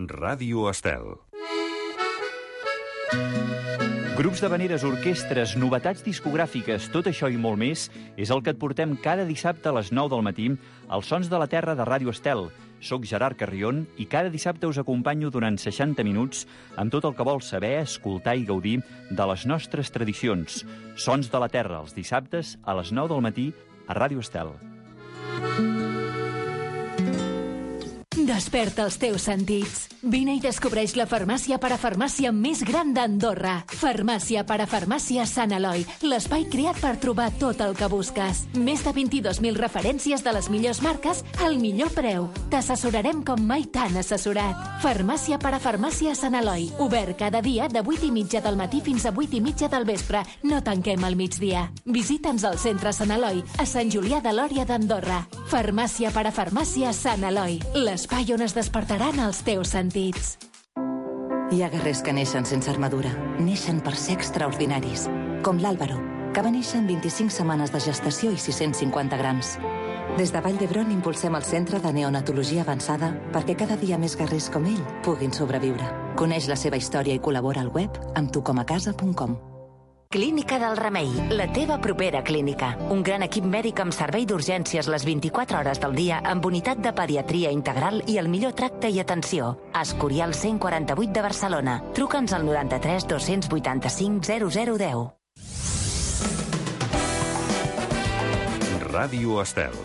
Ràdio Estel. Grups d'havaneres, orquestres, novetats discogràfiques, tot això i molt més és el que et portem cada dissabte a les 9 del matí als Sons de la Terra de Ràdio Estel. Soc Gerard Carrion i cada dissabte us acompanyo durant 60 minuts amb tot el que vols saber, escoltar i gaudir de les nostres tradicions. Sons de la Terra, els dissabtes a les 9 del matí a Ràdio Estel. Desperta els teus sentits. Vine i descobreix la farmàcia parafarmàcia més gran d'Andorra. Farmàcia parafarmàcia Sant Eloi, l'espai creat per trobar tot el que busques. Més de 22.000 referències de les millors marques al millor preu. T'assessorarem com mai t'han assessorat. Farmàcia parafarmàcia Sant Eloi, obert cada dia de 8:30 del matí fins a 8:30 del vespre. No tanquem al migdia. Visita'ns al centre Sant Eloi, a Sant Julià de Lòria d'Andorra. Farmàcia parafarmàcia Sant Eloi, l'espai on es despertaran els teus sentits. Hi ha guerrers que neixen sense armadura. Neixen per ser extraordinaris. Com l'Àlvaro, que va néixer en 25 setmanes de gestació i 650 grams. Des de Vall d'Hebron impulsem el Centre de Neonatologia Avançada perquè cada dia més guerrers com ell puguin sobreviure. Coneix la seva història i col·labora al web amb tucomacasa.com. Clínica del Remei, la teva propera clínica. Un gran equip mèdic amb servei d'urgències les 24 hores del dia amb unitat de pediatria integral i el millor tracte i atenció. Escorial 148 de Barcelona. Truca'ns al 93 285 0010. Ràdio Estel.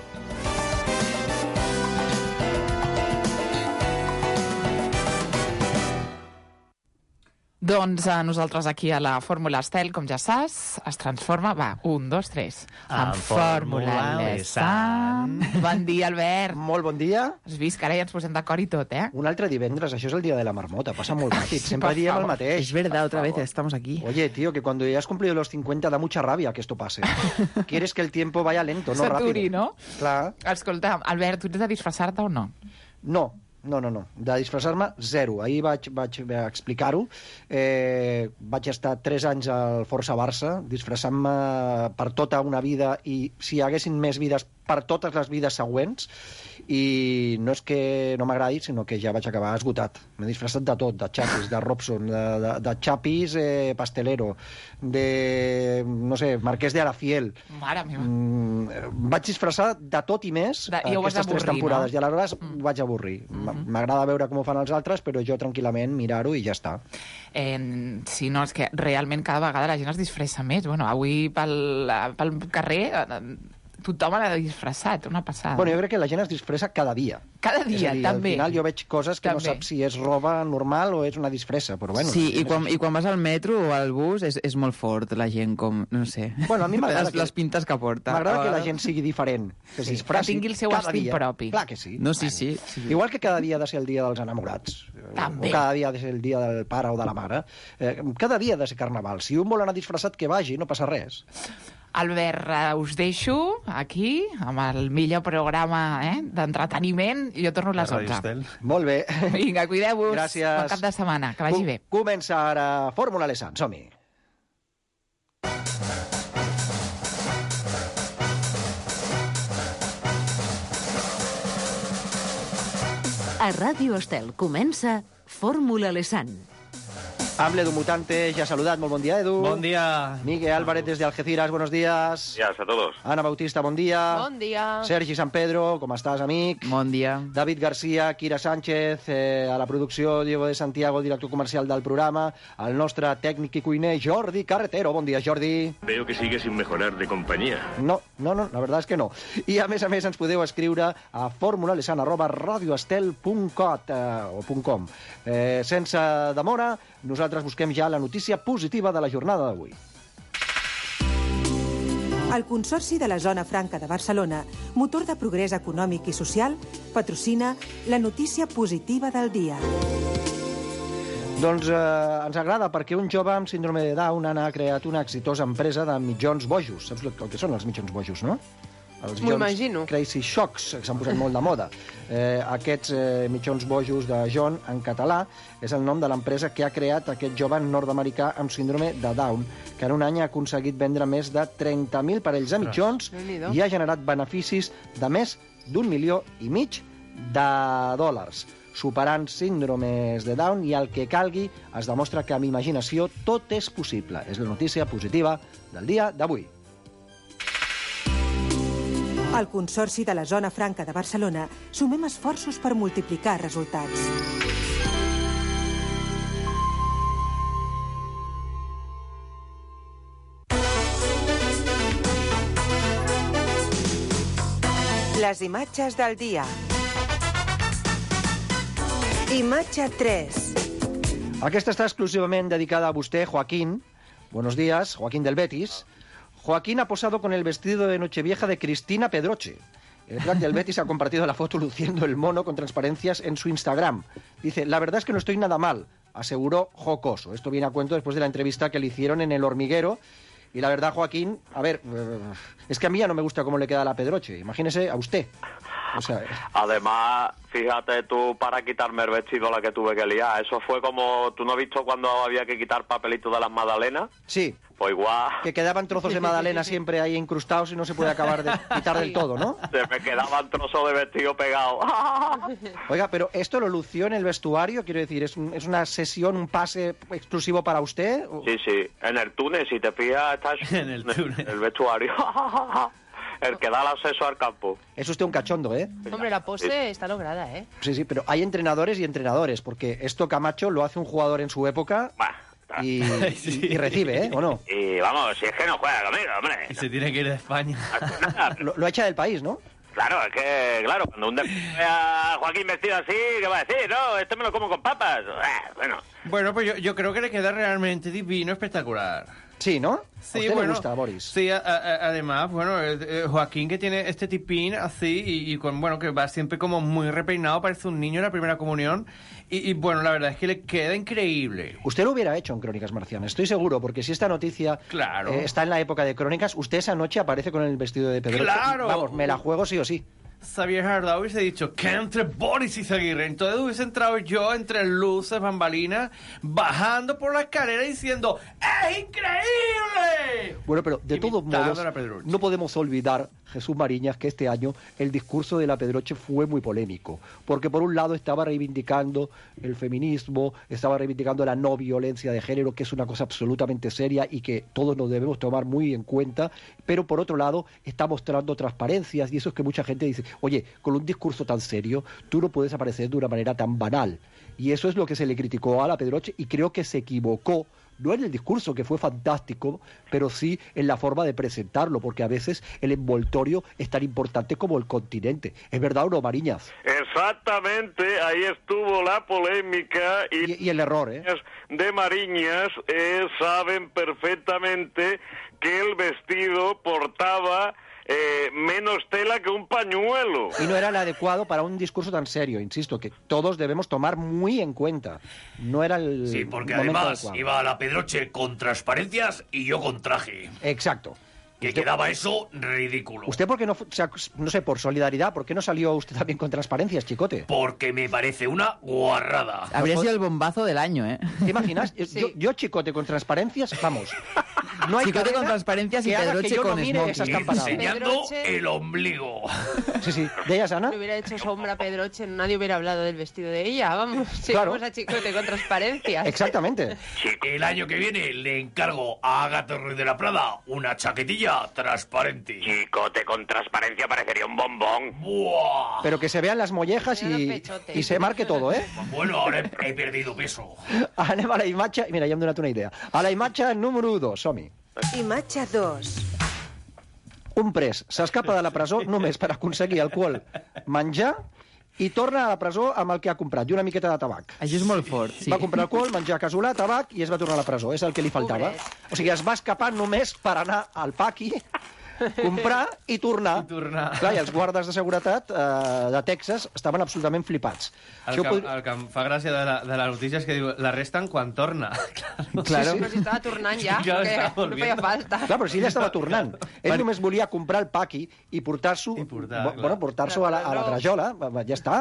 Doncs nosaltres aquí a la Fórmula Estel, com ja saps, es transforma... Va, 1, 2, 3. En Fórmula Lesan. Bon dia, Albert. Molt bon dia. Has vist que ara ja ens posem d'acord i tot, eh? Un altre divendres, això és el dia de la marmota, passa molt ràpid, sempre diem el mateix. Es verdad, otra vez estamos aquí. Oye, tío, que cuando ya has cumplido los 50 da mucha rabia que esto pase. Quieres que el tiempo vaya lento, no rápido. Saturi, no? Clar. Escolta, Albert, tu ets de disfressar-te o no? No. De disfressar-me, zero. Ahir vaig explicar-ho. Vaig estar 3 anys al Força Barça, disfressant-me per tota una vida i si hi haguessin més vides, per totes les vides següents, i no és que no m'agradi, sinó que ja vaig acabar esgotat. M'he disfressat de tot, de Chapis, de Robson, de Chapis pastelero, de, no sé, Marquès de Arafiel. Mare meva. Vaig disfressar de tot i més aquestes 3 temporades, no? I aleshores vaig avorrir. M'agrada veure com ho fan els altres, però jo tranquil·lament mirar-ho i ja està. Sí, no, és que realment cada vegada la gent es disfressa més. Bueno, avui pel carrer tothom l'ha disfressat, una passada. Bueno, jo crec que la gent es disfressa cada dia. Cada dia, dir, també. Al final jo veig coses que no saps si és roba normal o és una disfressa, però bueno... Sí, i quan vas al metro o al bus és molt fort la gent, com, no sé... Bueno, a mi m'agrada les pintes que porta. M'agrada que la gent sigui diferent, que es disfressi que tingui el seu estil propi. Clar que sí. No, sí. Igual que cada dia ha de ser el dia dels enamorats. També. O cada dia ha de ser el dia del pare o de la mare. Cada dia ha de ser carnaval. Si un vol anar disfressat, que vagi, no passa res. Albert, us deixo aquí amb el millor programa d'entreteniment i jo torno a les 11. Molt bé. Vinga, cuideu-vos. Gràcies. Bon cap de setmana, que vagi bé. Comença ara Fórmula Lesan, som-hi. A Ràdio Estel comença Fórmula Lesan. Amb l'Edu Mutante, ya saludat, molt bon dia, Edu. Bon dia. Miguel Álvarez desde Algeciras, buenos días. Días a todos. Ana Bautista, bon dia. Bon dia. Sergi San Pedro, com estàs, amic? Bon dia. David Garcia, Kira Sánchez, a la producció Diego de Santiago, director comercial del programa, el nostre tècnic i cuiner Jordi Carretero. Bon dia, Jordi. Veo que sigue sin mejorar de compañía. No, la verdad es que no. I a més ens podeu escriure a formulalesan@radioestel.com. Sense demora, nosaltres busquem ja la notícia positiva de la jornada d'avui. El Consorci de la Zona Franca de Barcelona, motor de progrés econòmic i social, patrocina la notícia positiva del dia. Doncs ens agrada perquè un jove amb síndrome de Down ha creat una exitosa empresa de mitjons bojos. Saps el que són els mitjons bojos, no? M'ho imagino. Crazy Shocks, que s'han posat molt de moda. Aquests mitjons bojos de John, en català, és el nom de l'empresa que ha creat aquest jove nord-americà amb síndrome de Down, que en un any ha aconseguit vendre més de 30.000 parells de mitjons i ha generat beneficis de més d'1,5 milió de dòlars. superant síndromes de Down i el que calgui es demostra que amb imaginació tot és possible. És la notícia positiva del dia d'avui. Al Consorci de la Zona Franca de Barcelona sumem esforços per multiplicar resultats. Les imatges del dia. Imatge 3. Aquesta està exclusivament dedicada a vostè, Joaquín. Buenos días, Joaquín del Betis. Joaquín ha posado con el vestido de Nochevieja de Cristina Pedroche. El crack del Betis ha compartido la foto luciendo el mono con transparencias en su Instagram. Dice, la verdad es que no estoy nada mal, aseguró jocoso. Esto viene a cuento después de la entrevista que le hicieron en El Hormiguero. Y la verdad, Joaquín, a ver, es que a mí ya no me gusta cómo le queda la Pedroche. Imagínese a usted. O sea, además, fíjate tú, para quitarme el vestido la que tuve que liar. Eso fue como, ¿tú no has visto cuando había que quitar papelitos de las magdalenas? Sí. Pues igual. Que quedaban trozos de magdalena siempre ahí incrustados y no se puede acabar de quitar del todo, ¿no? Se me quedaban trozos de vestido pegados. Oiga, pero ¿esto lo lució en el vestuario? Quiero decir, ¿es una sesión, un pase exclusivo para usted? Sí, en el túnel, si te fijas, está en el túnel. El vestuario. El que da el acceso al campo. Es usted un cachondo, ¿eh? Hombre, la pose está lograda, ¿eh? Sí, pero hay entrenadores y entrenadores, porque esto, Camacho, lo hace un jugador en su época y recibe, ¿eh? ¿O no? Y vamos, si es que no juega conmigo, hombre. Y se tiene que ir de España. Lo echa del país, ¿no? Claro, es que, claro, cuando un ve a Joaquín vestido así, ¿qué va a decir? No, este me lo como con papas. Bueno, pues yo creo que le queda realmente divino, espectacular. Sí, ¿no? Sí, ¿A usted bueno, le gusta, Boris? Sí, además, bueno, Joaquín, que tiene este tipín así y con, bueno, que va siempre como muy repeinado, parece un niño en la primera comunión. Y bueno, la verdad es que le queda increíble. Usted lo hubiera hecho en Crónicas Marcianas, estoy seguro, porque si esta noticia está en la época de Crónicas, usted esa noche aparece con el vestido de Pedro. ¡Claro! Vamos, me la juego sí o sí. Xavier Jardá hubiese dicho que entre Boris y Izaguirre. Entonces hubiese entrado yo entre luces, bambalinas, bajando por la escalera diciendo ¡es increíble! Bueno, pero de todos modos, no podemos olvidar, Jesús Mariñas, que este año el discurso de la Pedroche fue muy polémico. Porque por un lado estaba reivindicando el feminismo, estaba reivindicando la no violencia de género, que es una cosa absolutamente seria y que todos nos debemos tomar muy en cuenta. Pero por otro lado está mostrando transparencias, y eso es que mucha gente dice, oye, con un discurso tan serio, tú no puedes aparecer de una manera tan banal. Y eso es lo que se le criticó a la Pedroche, y creo que se equivocó, no en el discurso, que fue fantástico, pero sí en la forma de presentarlo, porque a veces el envoltorio es tan importante como el continente. ¿Es verdad o no, Mariñas? Exactamente, ahí estuvo la polémica. Y el error, ¿eh? De Mariñas saben perfectamente que el vestido portaba menos tela que un pañuelo. Y no era el adecuado para un discurso tan serio, insisto, que todos debemos tomar muy en cuenta. No era el Sí, porque momento además adecuado. iba a la Pedroche con transparencias y yo con traje. Exacto. Que quedaba eso ridículo. ¿Usted por qué no, no sé, por solidaridad, por qué no salió usted también con transparencias, Chicote? Porque me parece una guarrada. Habría sido el bombazo del año, ¿eh? ¿Te imaginas? Sí. Yo, Chicote, con transparencias, vamos. No hay Chicote con cadena transparencias y que haga Pedroche que yo no con mire smoking. esas campanadas. Enseñando el ombligo. Sí, sí. ¿De ella, Ana? Le hubiera hecho sombra a Pedroche, nadie hubiera hablado del vestido de ella, vamos. Si Claro. vamos a Chicote con transparencias. Exactamente. El año que viene le encargo a Ágata Ruiz de la Prada una chaquetilla transparente. Chicote con transparencia parecería un bombón. ¡Buah! Pero que se vean las mollejas y se marque todo, ¿eh? Bueno, ahora he perdido peso. Anem a la imatge... Mira, ja em donat una idea. A la imatge número 2, som-hi. Imatge 2. Un pres s'escapa de la presó només per aconseguir alcohol, menjar i torna a la presó amb el que ha comprat, i una miqueta de tabac. Això és molt fort, sí. Va comprar alcohol, menjar casolà, tabac, i es va tornar a la presó. És el que li faltava. O sigui, es va escapar només per anar al paqui, comprar i tornar. Clar, i els guardes de seguretat de Texas estaven absolutament flipats. El que em fa gràcia de la notícia és que diu, l'arresten quan torna. Claro. Però si estava tornant ja, Claro, que estava no feia volviendo. falta. Clar, però si ell estava tornant. Ell només volia comprar el paqui i portar-s'ho portar-lo a la trajola. Ja està.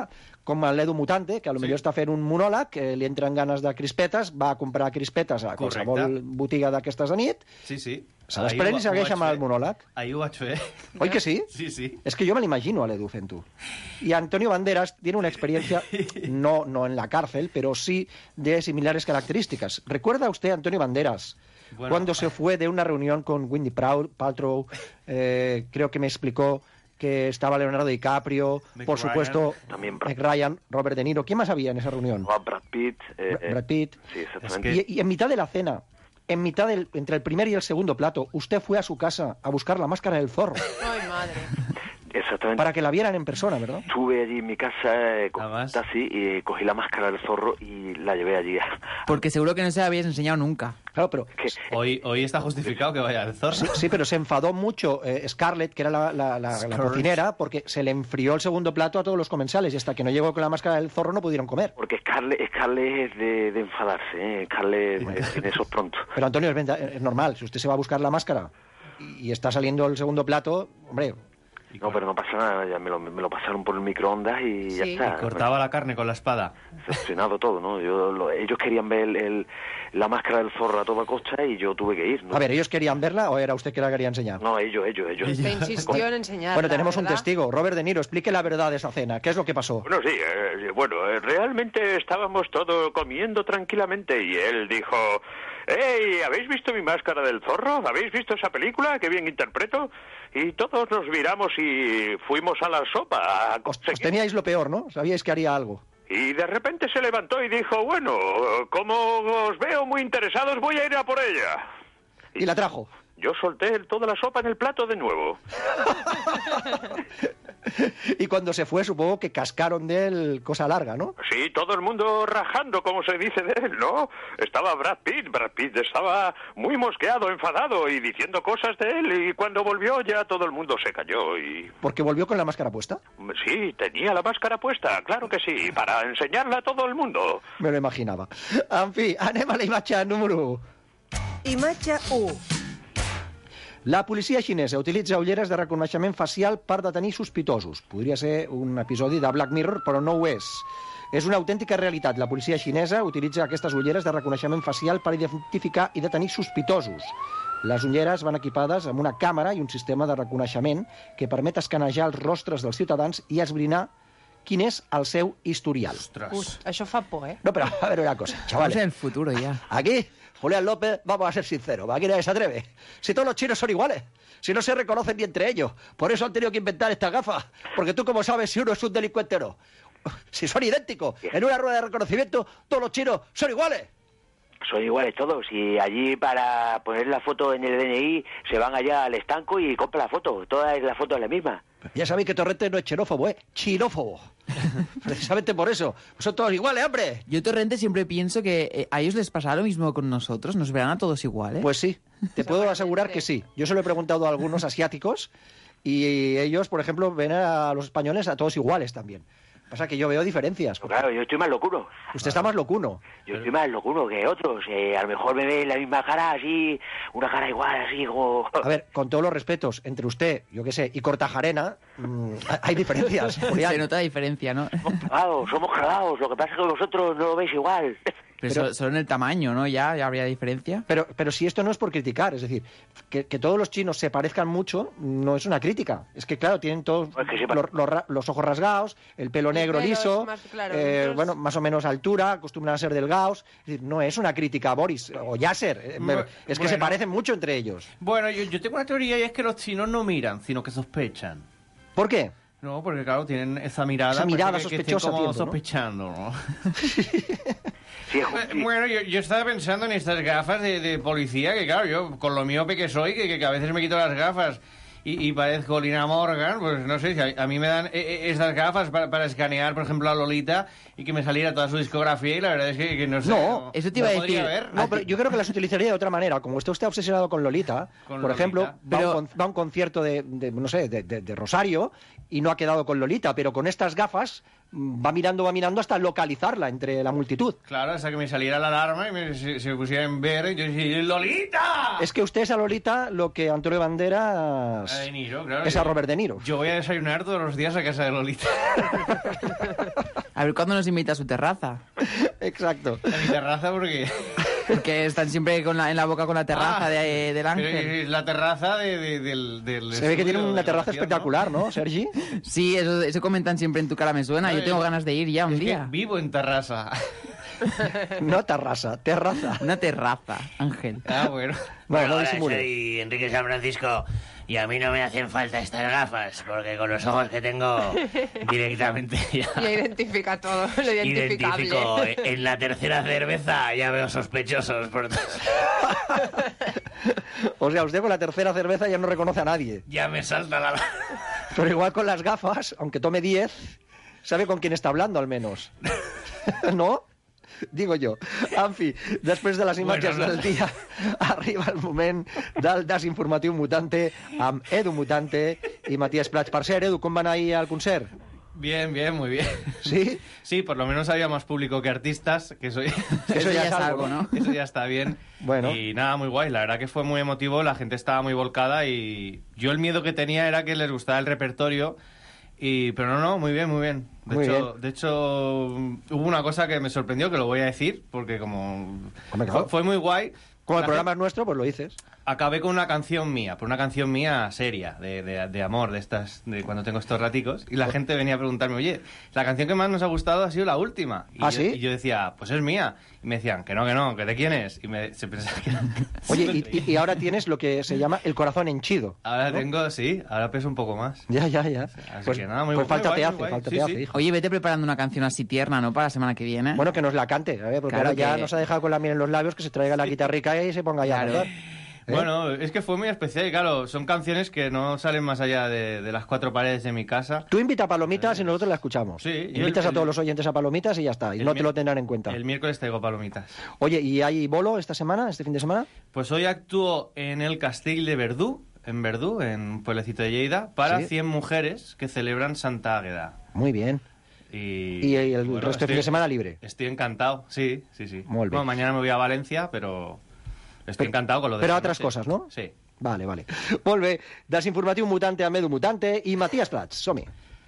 com l'Edu Mutante, que potser està fent un monòleg, li entren ganes de crispetes, va a comprar crispetes a qualsevol botiga d'aquestes de nit, Sí. se les pren i segueix amb el monòleg. Ahir ho vaig fer. ¿Oi que sí? Sí. Es que yo me lo imagino al Edu fent-ho. Y Antonio Banderas tiene una experiencia, no en la cárcel, pero sí de similares características. ¿Recuerda usted, Antonio Banderas, cuando se fue de una reunión con Winnie Paltrow? Creo que me explicó que estaba Leonardo DiCaprio, por supuesto, Meg Ryan, Robert De Niro. ¿Quién más había en esa reunión? Brad Pitt. Brad Pitt. Sí, exactamente. Y en mitad de la cena, entre el primer y el segundo plato, usted fue a su casa a buscar la máscara del zorro. Ay, madre. Exactamente. Para que la vieran en persona, ¿verdad? Estuve allí en mi casa, así, y cogí la máscara del zorro y la llevé allí. Porque seguro que no se la habías enseñado nunca. Claro, pero... Hoy está justificado que vaya el zorro. Sí, pero se enfadó mucho Scarlett, que era la cocinera, porque se le enfrió el segundo plato a todos los comensales y hasta que no llegó con la máscara del zorro no pudieron comer. Porque Scarlett es de enfadarse, ¿eh? Scarlett tiene eso pronto. Pero Antonio, es normal, si usted se va a buscar la máscara y está saliendo el segundo plato, hombre... No, pero no pasa nada, ya me lo pasaron por el microondas y ya está. Y cortaba la carne con la espada. Decepcionado todo, ¿no? Ellos querían ver la máscara del zorro a toda costa y yo tuve que ir, ¿no? A ver, ¿ellos querían verla o era usted que la quería enseñar? No, ellos. Usted insistió en enseñarla. Bueno, tenemos un ¿verdad? testigo, Robert De Niro, explique la verdad de esa cena, ¿qué es lo que pasó? Bueno, sí, realmente estábamos todos comiendo tranquilamente y él dijo... ¡Hey! ¿Habéis visto mi máscara del zorro? ¿Habéis visto esa película? ¡Qué bien interpreto! Y todos nos miramos y fuimos a la sopa. Os teníais lo peor, ¿no? Sabíais que haría algo. Y de repente se levantó y dijo, bueno, como os veo muy interesados, voy a ir a por ella. Y la trajo. Yo solté toda la sopa en el plato de nuevo. Y cuando se fue, supongo que cascaron de él cosa larga, ¿no? Sí, todo el mundo rajando, como se dice de él, ¿no? Estaba Brad Pitt estaba muy mosqueado, enfadado y diciendo cosas de él, y cuando volvió ya todo el mundo se cayó y... ¿Porque volvió con la máscara puesta? Sí, tenía la máscara puesta, claro que sí, para enseñarla a todo el mundo. Me lo imaginava. En fi, anem a la imatge número 1. Imatge 1. La policia xinesa utilitza ulleres de reconeixement facial per detenir sospitosos. Podria ser un episodi de Black Mirror, però no ho és. És una autèntica realitat. La policia xinesa utilitza aquestes ulleres de reconeixement facial per identificar i detenir sospitosos. Les ulleres van equipades amb una càmera i un sistema de reconeixement que permet escanejar els rostres dels ciutadans i esbrinar quin és el seu historial. Això fa por, ¿eh? No, pero a ver una cosa, chavales. Es el futuro ya. Aquí, Julián López, vamos a ser sinceros, aquí nadie se atreve. Si todos los chinos son iguales, si no se reconocen ni entre ellos. Por eso han tenido que inventar estas gafas. Porque tú, ¿cómo sabes si uno es un delincuente o no? Si son idénticos. En una rueda de reconocimiento, todos los chinos son iguales. Son iguales todos. Y allí para poner la foto en el DNI se van allá al estanco y compran la foto. Toda la foto es la misma. Ya sabéis que Torrente no es xenófobo, chinófobo. Precisamente por eso. Son todos iguales, hombre. Yo, Torrente, siempre pienso que a ellos les pasará lo mismo con nosotros. Nos verán a todos iguales. Pues sí, te puedo asegurar que sí. Yo se lo he preguntado a algunos asiáticos y ellos, por ejemplo, ven a los españoles a todos iguales también. Pasa que yo veo diferencias. Claro, yo estoy más locuno. Usted está más locuno. Yo estoy más locuno que otros. A lo mejor me ven la misma cara así, una cara igual, así como... A ver, con todos los respetos, entre usted, yo qué sé, y Cortajarena, hay diferencias, Julián. Se nota diferencia, ¿no? Somos cagados. Lo que pasa es que vosotros no lo veis igual. Pero solo en el tamaño, ¿no? Ya habría diferencia. Pero si esto no es por criticar, es decir, que todos los chinos se parezcan mucho no es una crítica. Es que, claro, tienen todos los ojos rasgados, el pelo negro liso, claro, bueno, más o menos altura, acostumbran a ser delgados. Es decir, no es una crítica a Boris o Yasser. Es que se parecen mucho entre ellos. Bueno, yo tengo una teoría y es que los chinos no miran, sino que sospechan. ¿Por qué? No, porque claro, tienen esa mirada sospechosa, como tiempo, sospechando, ¿no? Sí, bueno, yo estaba pensando en estas gafas de policía, que claro, yo con lo miope que soy, que a veces me quito las gafas y parezco Lina Morgan, pues no sé, si a mí me dan estas gafas para escanear, por ejemplo, a Lolita y que me saliera toda su discografía y la verdad es que no sé. No, eso te iba a decir. No, pero yo creo que las utilizaría de otra manera. Como usted está obsesionado con Lolita, por ejemplo, va a un concierto de Rosario y no ha quedado con Lolita, pero con estas gafas va mirando hasta localizarla entre la multitud. Claro, hasta que me saliera la alarma y se pusiera en ver y yo decía, ¡Lolita! Es que usted es a Lolita lo que Antonio Banderas a De Niro, claro, es a Robert De Niro. Yo voy a desayunar todos los días a casa de Lolita. A ver cuándo nos invita a su terraza. Exacto. A mi terraza porque... Porque están siempre en la boca con la terraza del Ángel. La terraza del Se ve que tiene una terraza de espectacular, ¿no, Sergi? Sí, eso comentan siempre en Tu cara me suena. Yo tengo ganas de ir ya un día. Vivo en terraza. No terraza, terraza. Una terraza, Ángel. Ah, bueno. Bueno, no hola, disimule. soy Enrique San Francisco y a mí no me hacen falta estas gafas porque con los ojos que tengo directamente Ya identifica todo, lo identificable. identifico. En la tercera cerveza ya veo sospechosos por todos. O sea, usted con la tercera cerveza ya no reconoce a nadie. Ya me salta la... Pero igual con las gafas, aunque tome 10, sabe con quién está hablando al menos. ¿No? Digo jo. En fi, després de les imatges del dia, arriba el moment del desinformatiu Mutante amb Edu Mutante i Matías Prats. Per cert, Edu, com va anar ahir al concert? Bien, muy bien. ¿Sí? Sí, por lo menos había más público que artistas, que eso ya es algo, ¿no? Eso ya está bien. Bueno. Y nada, muy guay. La verdad que fue muy emotivo, la gente estaba muy volcada y yo el miedo que tenía era que les gustara el repertorio. Pero no, muy bien, muy bien. De hecho, hubo una cosa que me sorprendió, que lo voy a decir, porque como fue muy guay. Como el programa es nuestro, pues lo dices. Acabé con una canción mía, pero una canción mía seria, de amor, de cuando tengo estos raticos, y la gente venía a preguntarme, oye, la canción que más nos ha gustado ha sido la última. Y ¿Sí? Y yo decía, pues es mía. Y me decían, que no, que de quién es. Y se pensaba que era... Oye, y ahora tienes lo que se llama el corazón henchido. Ahora ¿no? tengo, sí, ahora peso un poco más. Ya. Así Pues, que nada, muy pues falta guay, te muy hace, guay. falta Sí, te hace, sí. hijo. Oye, vete preparando una canción así tierna, ¿no? Para la semana que viene. Bueno, que nos la cante, porque Claro ahora ya que- nos ha dejado con la miel en los labios, que se traiga la guitarrica y se ponga ya a Claro. cantar. Bueno, es que fue muy especial y claro, son canciones que no salen más allá de las cuatro paredes de mi casa. Tú invita a Palomitas y nosotros la escuchamos. Sí, yo Invitas el- a todos los oyentes a Palomitas y ya está, y no te lo tendrán en cuenta. El miércoles traigo palomitas. Oye, ¿y hay bolo esta semana, este fin de semana? Pues hoy actúo en el Castell de Verdú, en un pueblecito de Lleida, para Sí. 100 mujeres que celebran Santa Águeda. Muy bien. Y el bueno, resto de fin de semana libre. Estoy encantado, sí. Molt bé. Bueno, mañana me voy a Valencia, pero estoy encantado con lo de Pero esta otras noche. cosas, ¿no? Sí. Vale. Molt bé. Desinformatiu Mutante amb Edu Mutante i Matías Prats. Som-hi.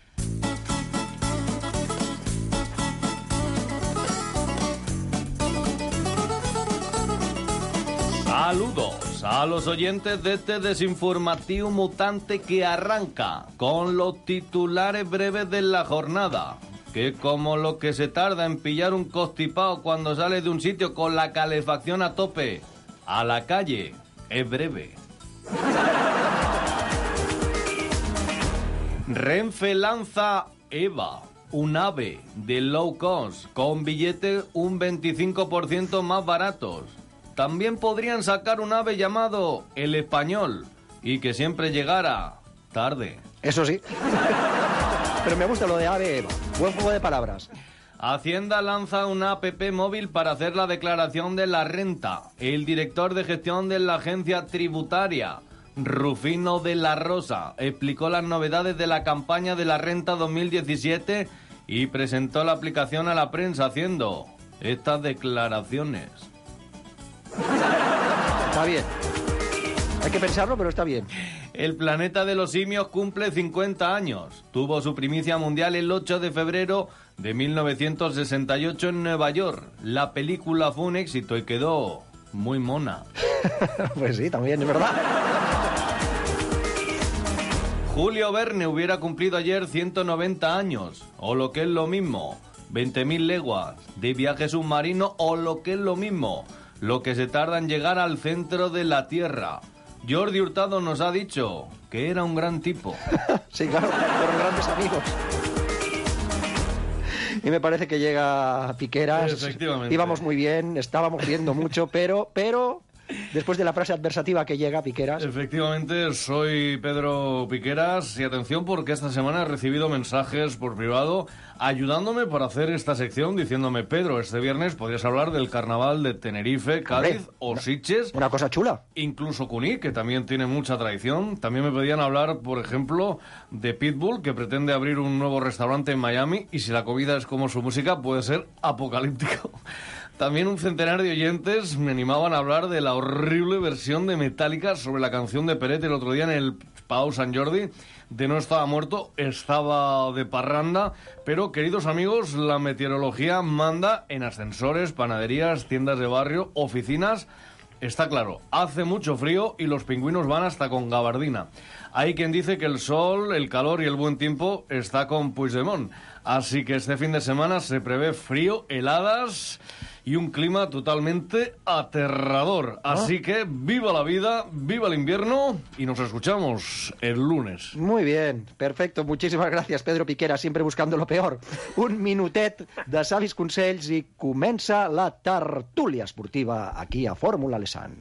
Saludos a los oyentes de este desinformativo Mutante que arranca con los titulares breves de la jornada. Que como lo que se tarda en pillar un constipado cuando sale de un sitio con la calefacción a tope, a la calle, es breve. Renfe lanza EVA, un ave de low cost con billetes un 25% más baratos. También podrían sacar un ave llamado El Español y que siempre llegara tarde. Eso sí. Pero me gusta lo de Ave Eva. Buen juego de palabras. Hacienda lanza una app móvil para hacer la declaración de la renta. El director de gestión de la agencia tributaria, Rufino de la Rosa, explicó las novedades de la campaña de la renta 2017 y presentó la aplicación a la prensa haciendo estas declaraciones. Está bien. Hay que pensarlo, pero está bien. El planeta de los simios cumple 50 años. Tuvo su primicia mundial el 8 de febrero de 1968 en Nueva York. La película fue un éxito y quedó muy mona. Pues sí, también, es verdad. Julio Verne hubiera cumplido ayer 190 años, o lo que es lo mismo, 20.000 leguas de viaje submarino, o lo que es lo mismo, lo que se tarda en llegar al centro de la Tierra. Jordi Hurtado nos ha dicho que era un gran tipo. Sí, claro, fueron grandes amigos. Y me parece que llega Piqueras. Efectivamente. Íbamos muy bien, estábamos riendo mucho, pero después de la frase adversativa que llega Piqueras. Efectivamente, soy Pedro Piqueras y atención porque esta semana he recibido mensajes por privado ayudándome para hacer esta sección diciéndome, Pedro, este viernes podrías hablar del carnaval de Tenerife, Cádiz o Sitges. Una cosa chula. Incluso Cuní, que también tiene mucha tradición. También me pedían hablar, por ejemplo, de Pitbull, que pretende abrir un nuevo restaurante en Miami y si la comida es como su música puede ser apocalíptico. También un centenar de oyentes me animaban a hablar de la horrible versión de Metallica sobre la canción de Peret el otro día en el Pau Sant Jordi, de no estaba muerto, estaba de parranda, pero, queridos amigos, la meteorología manda en ascensores, panaderías, tiendas de barrio, oficinas. Está claro, hace mucho frío y los pingüinos van hasta con gabardina. Hay quien dice que el sol, el calor y el buen tiempo está con Puigdemont. Así que este fin de semana se prevé frío, heladas y un clima totalmente aterrador. Así que viva la vida, viva el invierno y nos escuchamos el lunes. Muy bien, perfecto. Muchísimas gracias, Pedro Piquera, siempre buscando lo peor. Un minutet de savis consells i comença la tertúlia esportiva aquí a Fórmula Lesan.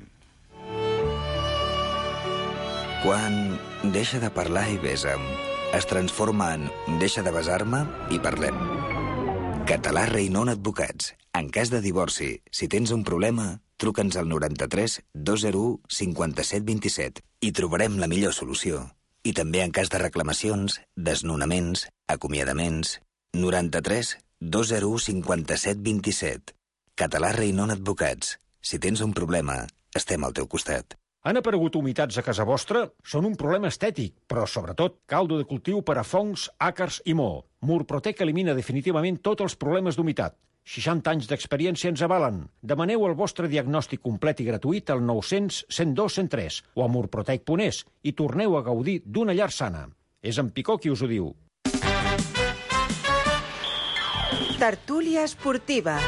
Quan deixa de parlar i besa'm, es transforma en deixa de besar-me i parlem. Català Reinon Advocats. En cas de divorci, si tens un problema, truca'ns al 93 201 57 27 i trobarem la millor solució. I també en cas de reclamacions, desnonaments, acomiadaments, 93 201 57 27. Català Reinon Advocats. Si tens un problema, estem al teu costat. Han aparegut humitats a casa vostra? Són un problema estètic, però sobretot caldo de cultiu per a fongs, àcars i moho. Murprotec elimina definitivament tots els problemes d'humitat. 60 anys d'experiència ens avalen. Demaneu el vostre diagnòstic complet i gratuït al 900 102 103 o a murprotec.es i torneu a gaudir d'una llar sana. És en Picó qui us ho diu. Tertúlia esportiva.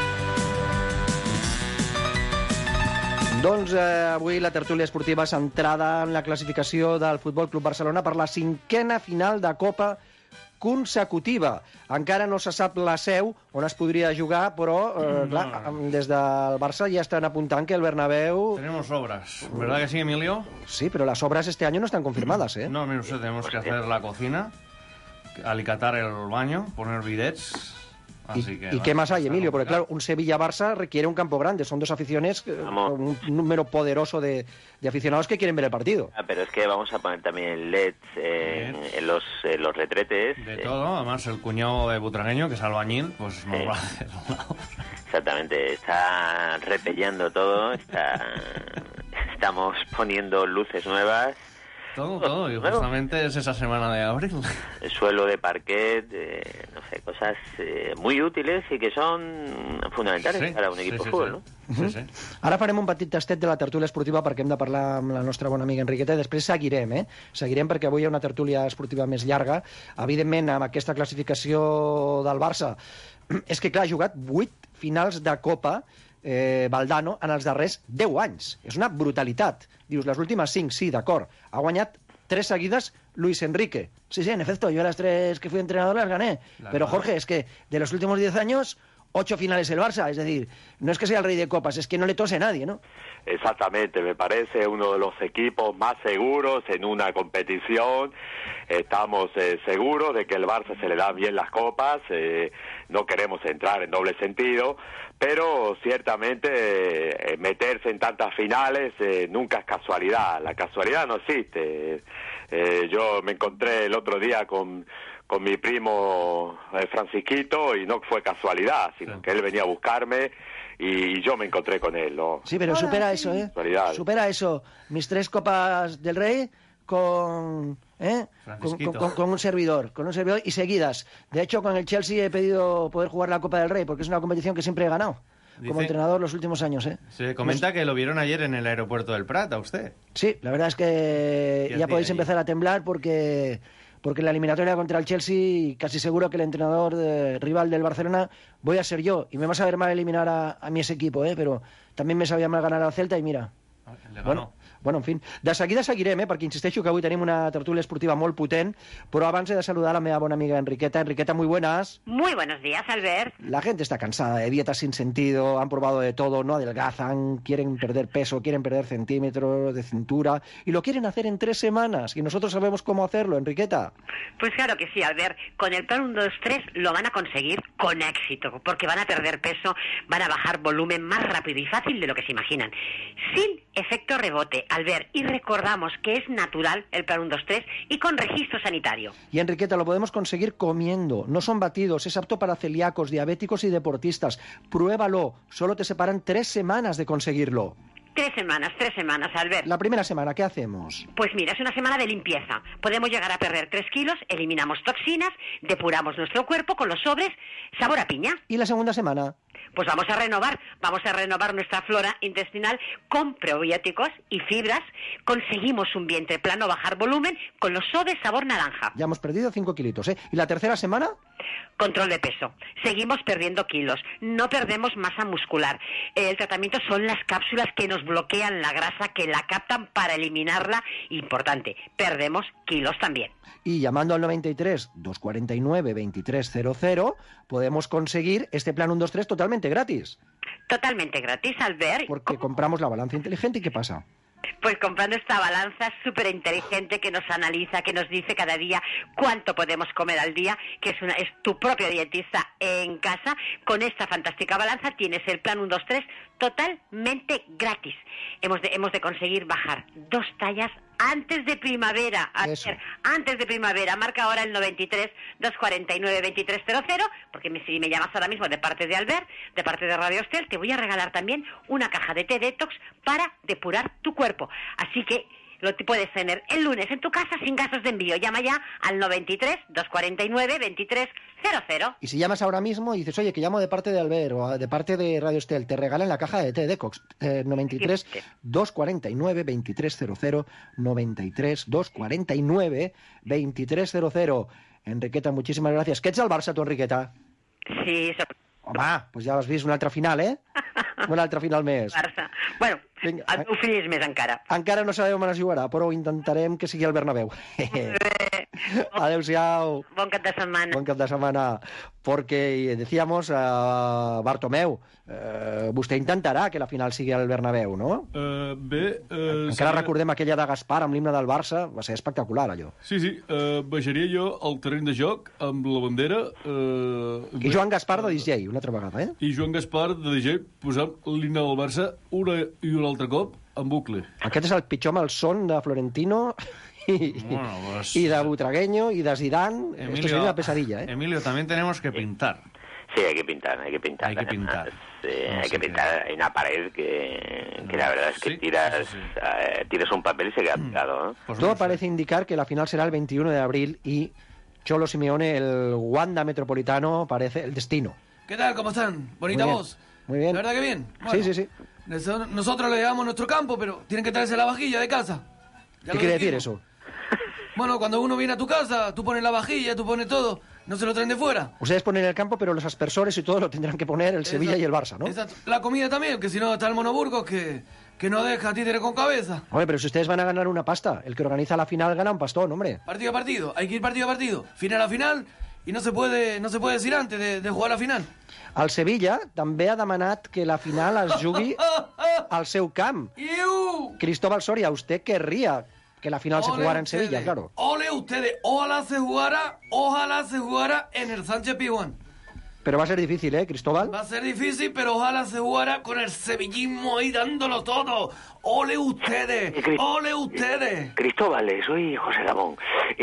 Doncs avui la tertúlia esportiva centrada en la classificació del Futbol Club Barcelona per la 5a final de Copa consecutiva. Encara no se sap la seu on es podria jugar, però clar, des del Barça ja estan apuntant que el Bernabéu... Tenemos obras, ¿verdad que sí, Emilio? Sí, pero las obras este año no están confirmadas, ¿eh? No, mire usted, tenemos que hacer la cocina, alicatar el baño, poner bidets... ¿Y qué más hay, Emilio? Porque claro, un Sevilla-Barça requiere un campo grande. Son dos aficiones con un número poderoso de aficionados que quieren ver el partido. Pero es que vamos a poner también LEDs en los retretes. De todo, además el cuñado de Butragueño, que es albañil, pues nos va a hacer un lado. Exactamente, está repellando todo, estamos poniendo luces nuevas. Todo, y justamente es esa semana de abril. El suelo de parquet, no sé, cosas muy útiles y que son fundamentales para un equipo de fútbol, no? Sí. Ara farem un petit tastet de la tertúlia esportiva perquè hem de parlar amb la nostra bona amiga Enriqueta i després seguirem, Seguirem perquè avui hi ha una tertúlia esportiva més llarga. Evidentment, amb aquesta classificació del Barça, és que clar, ha jugat 8 finals de Copa Valdano en els darrers 10 anys. És una brutalitat. Dius, les últimes 5, sí, d'acord. Ha guanyat 3 seguidas Luis Enrique. Sí, en efecto, yo las 3 que fui entrenador las gané. Pero Jorge, es que de los últimos 10 años, 8 finales el Barça. Es decir, no es que sea el rey de copas, es que no le tose nadie, ¿no? Exactamente, me parece uno de los equipos más seguros en una competición. Estamos seguros de que el Barça se le dan bien las copas. No queremos entrar en doble sentido, pero ciertamente meterse en tantas finales nunca es casualidad. La casualidad no existe. Yo me encontré el otro día con mi primo Francisquito y no fue casualidad, sino que él venía a buscarme y yo me encontré con él, ¿no? Sí, pero supera eso, Supera eso. Mis 3 Copas del Rey con un servidor y seguidas. De hecho, con el Chelsea he pedido poder jugar la Copa del Rey porque es una competición que siempre he ganado como entrenador los últimos años, Se comenta que lo vieron ayer en el aeropuerto del Prat, ¿a usted? Sí, la verdad es que ya podéis empezar a temblar porque en la eliminatoria contra el Chelsea casi seguro que el entrenador rival del Barcelona voy a ser yo, y me va a saber mal eliminar a mi ese equipo, pero también me sabia mal ganar al Celta y mira. Bueno, en fin, de seguida seguirem, perquè insisteixo que avui tenim una tertúlia esportiva molt potent, però abans he de saludar a la meva bona amiga Enriqueta. Enriqueta, muy buenas. Muy buenos días, Albert. La gente está cansada de dietas sin sentido, han probado de todo, no adelgazan, quieren perder peso, quieren perder centímetros de cintura, y lo quieren hacer en 3 semanas, y nosotros sabemos cómo hacerlo, Enriqueta. Pues claro que sí, Albert. Con el plan 1, 2, 3 lo van a conseguir con éxito, porque van a perder peso, van a bajar volumen más rápido y fácil de lo que se imaginan, sin efecto rebote, Albert, y recordamos que es natural el plan 1, 2, 3 y con registro sanitario. Y Enriqueta, lo podemos conseguir comiendo, no son batidos, es apto para celíacos, diabéticos y deportistas. Pruébalo, solo te separan 3 semanas de conseguirlo. 3 semanas, Albert. La primera semana, ¿qué hacemos? Pues mira, es una semana de limpieza. Podemos llegar a perder 3 kilos, eliminamos toxinas, depuramos nuestro cuerpo con los sobres, sabor a piña. ¿Y la segunda semana? Pues vamos a renovar nuestra flora intestinal con probióticos y fibras. Conseguimos un vientre plano, bajar volumen con los sobres sabor naranja. Ya hemos perdido 5 kilitos, ¿eh? ¿Y la tercera semana? Control de peso. Seguimos perdiendo kilos. No perdemos masa muscular. El tratamiento son las cápsulas que nos bloquean la grasa, que la captan para eliminarla. Importante, perdemos kilos también. Y llamando al 93 249 2300 podemos conseguir este plan 1, 2, 3 totalmente gratis. Totalmente gratis, Albert. Porque compramos la balanza inteligente y ¿qué pasa? Pues comprando esta balanza súper inteligente que nos analiza, que nos dice cada día cuánto podemos comer al día, que es tu propio dietista en casa. Con esta fantástica balanza tienes el plan 1, 2, 3 totalmente gratis. Hemos de conseguir bajar 2 tallas antes de primavera. Antes de primavera. Marca ahora el 93 249 2300, porque si me llamas ahora mismo de parte de Albert, de parte de Radio Estel, te voy a regalar también una caja de té detox para depurar tu cuerpo. Así que lo puedes tener el lunes en tu casa sin gastos de envío. Llama ya al 93 249 2300. Y si llamas ahora mismo y dices, oye, que llamo de parte de Albert o de parte de Radio Estel, te regalan la caja de té detox. 93 249 2300, 93 249 2300. Enriqueta, muchísimas gracias. ¿Qué ets al Barça, tu, Enriqueta? Sí, home, pues ja l'has vist, una altra final, eh? Una altra final més. Barça. Bueno, vinga, el meu fill és més encara. Encara no sabem on es jugarà, però intentarem que sigui al Bernabéu. Adéu-siau. Bon cap de setmana. Bon cap de setmana. Porque decíamos, Bartomeu, vostè intentarà que la final sigui al Bernabéu, no? Encara recordem aquella de Gaspar amb l'himne del Barça, va ser espectacular, allò. Sí, baixaria jo al terreny de joc amb la bandera... I Joan Gaspar de DJ, una altra vegada, eh? I Joan Gaspar de DJ posant l'himne del Barça una i un altre cop en bucle. Aquest és el pitjor malson de Florentino... y de Butragueño y de Zidane. Emilio, esto sería una pesadilla, ¿eh? Emilio, también tenemos que pintar. Sí, hay que pintar. Hay que pintar. Hay que pintar en una pared que la verdad es que tiras un papel y se queda pegado, ¿no? Pues todo parece indicar que la final será el 21 de abril y Cholo Simeone, el Wanda Metropolitano, parece el destino. ¿Qué tal? ¿Cómo están? Bonita voz. Muy bien. ¿La verdad que bien? Bueno, sí. Nosotros le llevamos nuestro campo, pero tienen que traerse la vajilla de casa. ¿Qué quiere decir eso? Bueno, cuando uno viene a tu casa, tú pones la vajilla, tú pones todo, no se lo traen de fuera. Ustedes ponen el campo, pero los aspersores y todo lo tendrán que poner el Sevilla y el Barça, ¿no? Exacto. La comida también, que si no está el Monoburgos que no deja títere con cabeza. Hombre, pero si ustedes van a ganar una pasta, el que organiza la final gana un pastón, hombre. Partido a partido, hay que ir partido a partido, final a final, y no se puede decir antes de jugar la final. El Sevilla també ha demanat que la final es jugui al seu camp. Cristóbal Soria, usted querría que la final se jugara en Sevilla, claro. Ole ustedes, ojalá se jugara en el Sánchez Pizjuán. Pero va a ser difícil, ¿eh, Cristóbal? Va a ser difícil, pero ojalá se jugara con el sevillismo ahí dándolo todo. ¡Ole ustedes! ¡Ole ustedes! Cristóbal, soy José Ramón.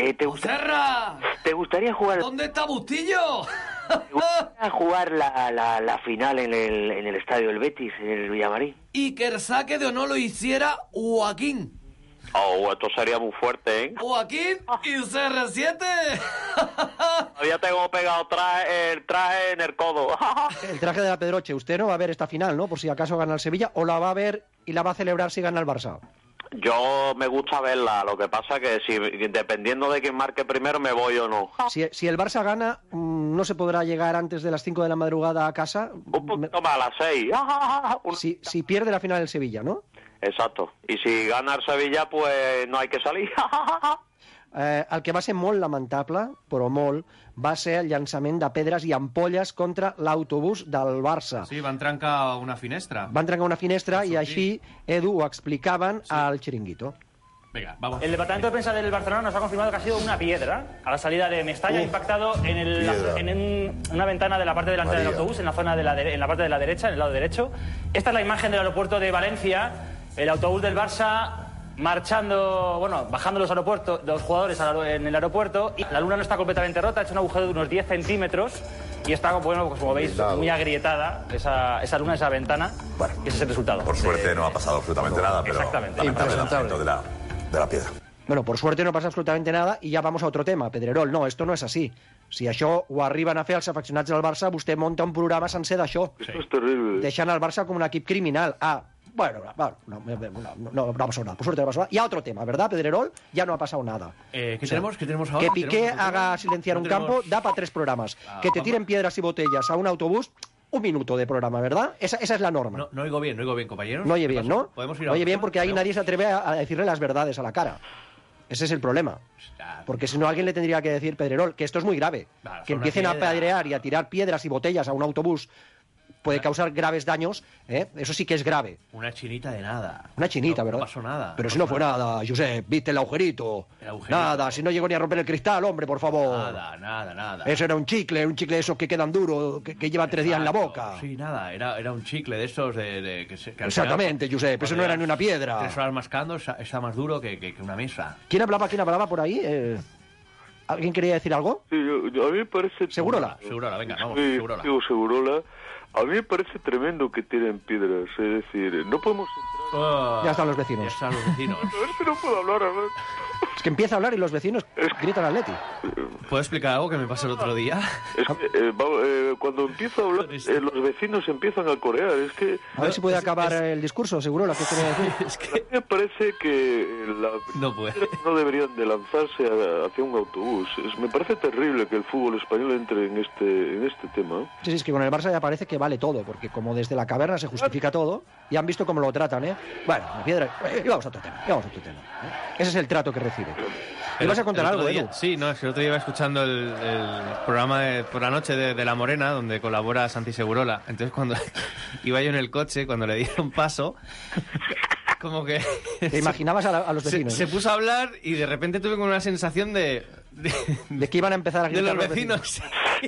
¿Te gustaría jugar... ¿Dónde está Bustillo? ¿Te gustaría jugar la final en el estadio del Betis, en el Villamarín? Y que el saque de honor lo hiciera Joaquín. Oh, esto sería muy fuerte, ¿eh? Joaquín y CR7. Todavía tengo pegado el traje en el codo. El traje de la Pedroche. Usted no va a ver esta final, ¿no? Por si acaso gana el Sevilla, o la va a ver y la va a celebrar si gana el Barça. Yo me gusta verla, lo que pasa que si dependiendo de quién marque primero me voy o no. Si el Barça gana, no se podrá llegar antes de las 5 de la madrugada a casa. Un poquito más, a las 6. Si pierde la final el Sevilla, ¿no? Exacto. Y si gana el Sevilla, pues no hay que salir. El que va ser molt lamentable, però molt, va ser el llançament de pedres i ampolles contra l'autobús del Barça. Sí, van trencar una finestra. Van trencar una finestra i així, Edu, ho explicaven al Chiringuito. Venga, vamos. El departamento de prensa del Barcelona nos ha confirmado que ha sido una piedra a la salida de Mestalla, ha impactado en una ventana de la parte delantera del autobús, en la zona en la parte de la derecha, en el lado derecho. Esta es la imagen del aeropuerto de Valencia, el autobús del Barça marchando, bajando los jugadores en el aeropuerto. Y la luna no está completamente rota, ha hecho un agujero de unos 10 centímetros y está, bueno, pues como veis, muy agrietada esa luna, esa ventana, y ese es el resultado. Por suerte no ha pasado absolutamente nada, pero exactamente. Impresentable de la piedra. Bueno, por suerte no passa absolutamente nada i ja vamos a otro tema. Pedrerol, no, esto no és així. Si això ho arriben a fer els afeccionats del Barça, vostè monta un programa sencer d'això. Esto es terrible. Deixant el Barça com un equip criminal. Bueno, no ha pasado nada. Por suerte no ha pasado nada. Y a otro tema, ¿verdad, Pedrerol? Ya no ha pasado nada. ¿Qué tenemos ahora? Que Piqué haga silenciar un campo da para 3 programas. Que te tiren piedras y botellas a un autobús, 1 minuto de programa, ¿verdad? Esa es la norma. No oigo bien, compañeros. No oye bien, ¿no? ¿Podemos ir no oye bien porque ahí nadie se atreve a decirle las verdades a la cara. Ese es el problema. Porque si no, alguien le tendría que decir, Pedrerol, que esto es muy grave. Que empiecen a apedrear y a tirar piedras y botellas a un autobús puede causar graves daños, eso sí que es grave. Una chinita de nada. Una chinita, ¿verdad? No pasó nada. Pero si no fue nada, Josep, viste el agujerito. Nada, si no llegó ni a romper el cristal, hombre, por favor. Nada. Eso era un chicle de esos que quedan duros, que lleva 3 días en la boca. Sí, nada, era un chicle de esos que exactamente, Josep, eso no era ni una piedra. 3 horas mascando está más duro que una mesa. ¿Quién hablaba por ahí? ¿Alguien quería decir algo? Sí, a mí me parece... ¿Segurola? Venga, vamos, sí, Segurola. Digo Segurola. A mí me parece tremendo que tiren piedras, es decir, no podemos entrar... Ya están los vecinos. Es que no puedo hablar, a ver. Es que empieza a hablar y los vecinos gritan al Atleti. ¿Puedo explicar algo que me pasó el otro día? Es que, cuando empiezo a hablar, los vecinos empiezan a corear, es que... A ver si puede acabar el discurso, Segurola, ¿qué quiere decir? A mí me parece que no deberían de lanzarse hacia un autobús. Me parece terrible que el fútbol español entre en este tema. Sí, es que con el Barça ya parece que vale todo, porque como desde la caverna se justifica todo, y han visto cómo lo tratan, ¿eh? Bueno, la piedra... Y vamos a otro tema, Ese es el trato que recibe. ¿Me vas a contar algo, Edu? Sí, no, es que el otro día iba escuchando el programa por la noche de La Morena, donde colabora Santi Segurola. Entonces, cuando iba yo en el coche, cuando le dieron paso, como que... ¿Te imaginabas a los vecinos? Se puso a hablar y de repente tuve como una sensación de que iban a empezar a gritar de los vecinos.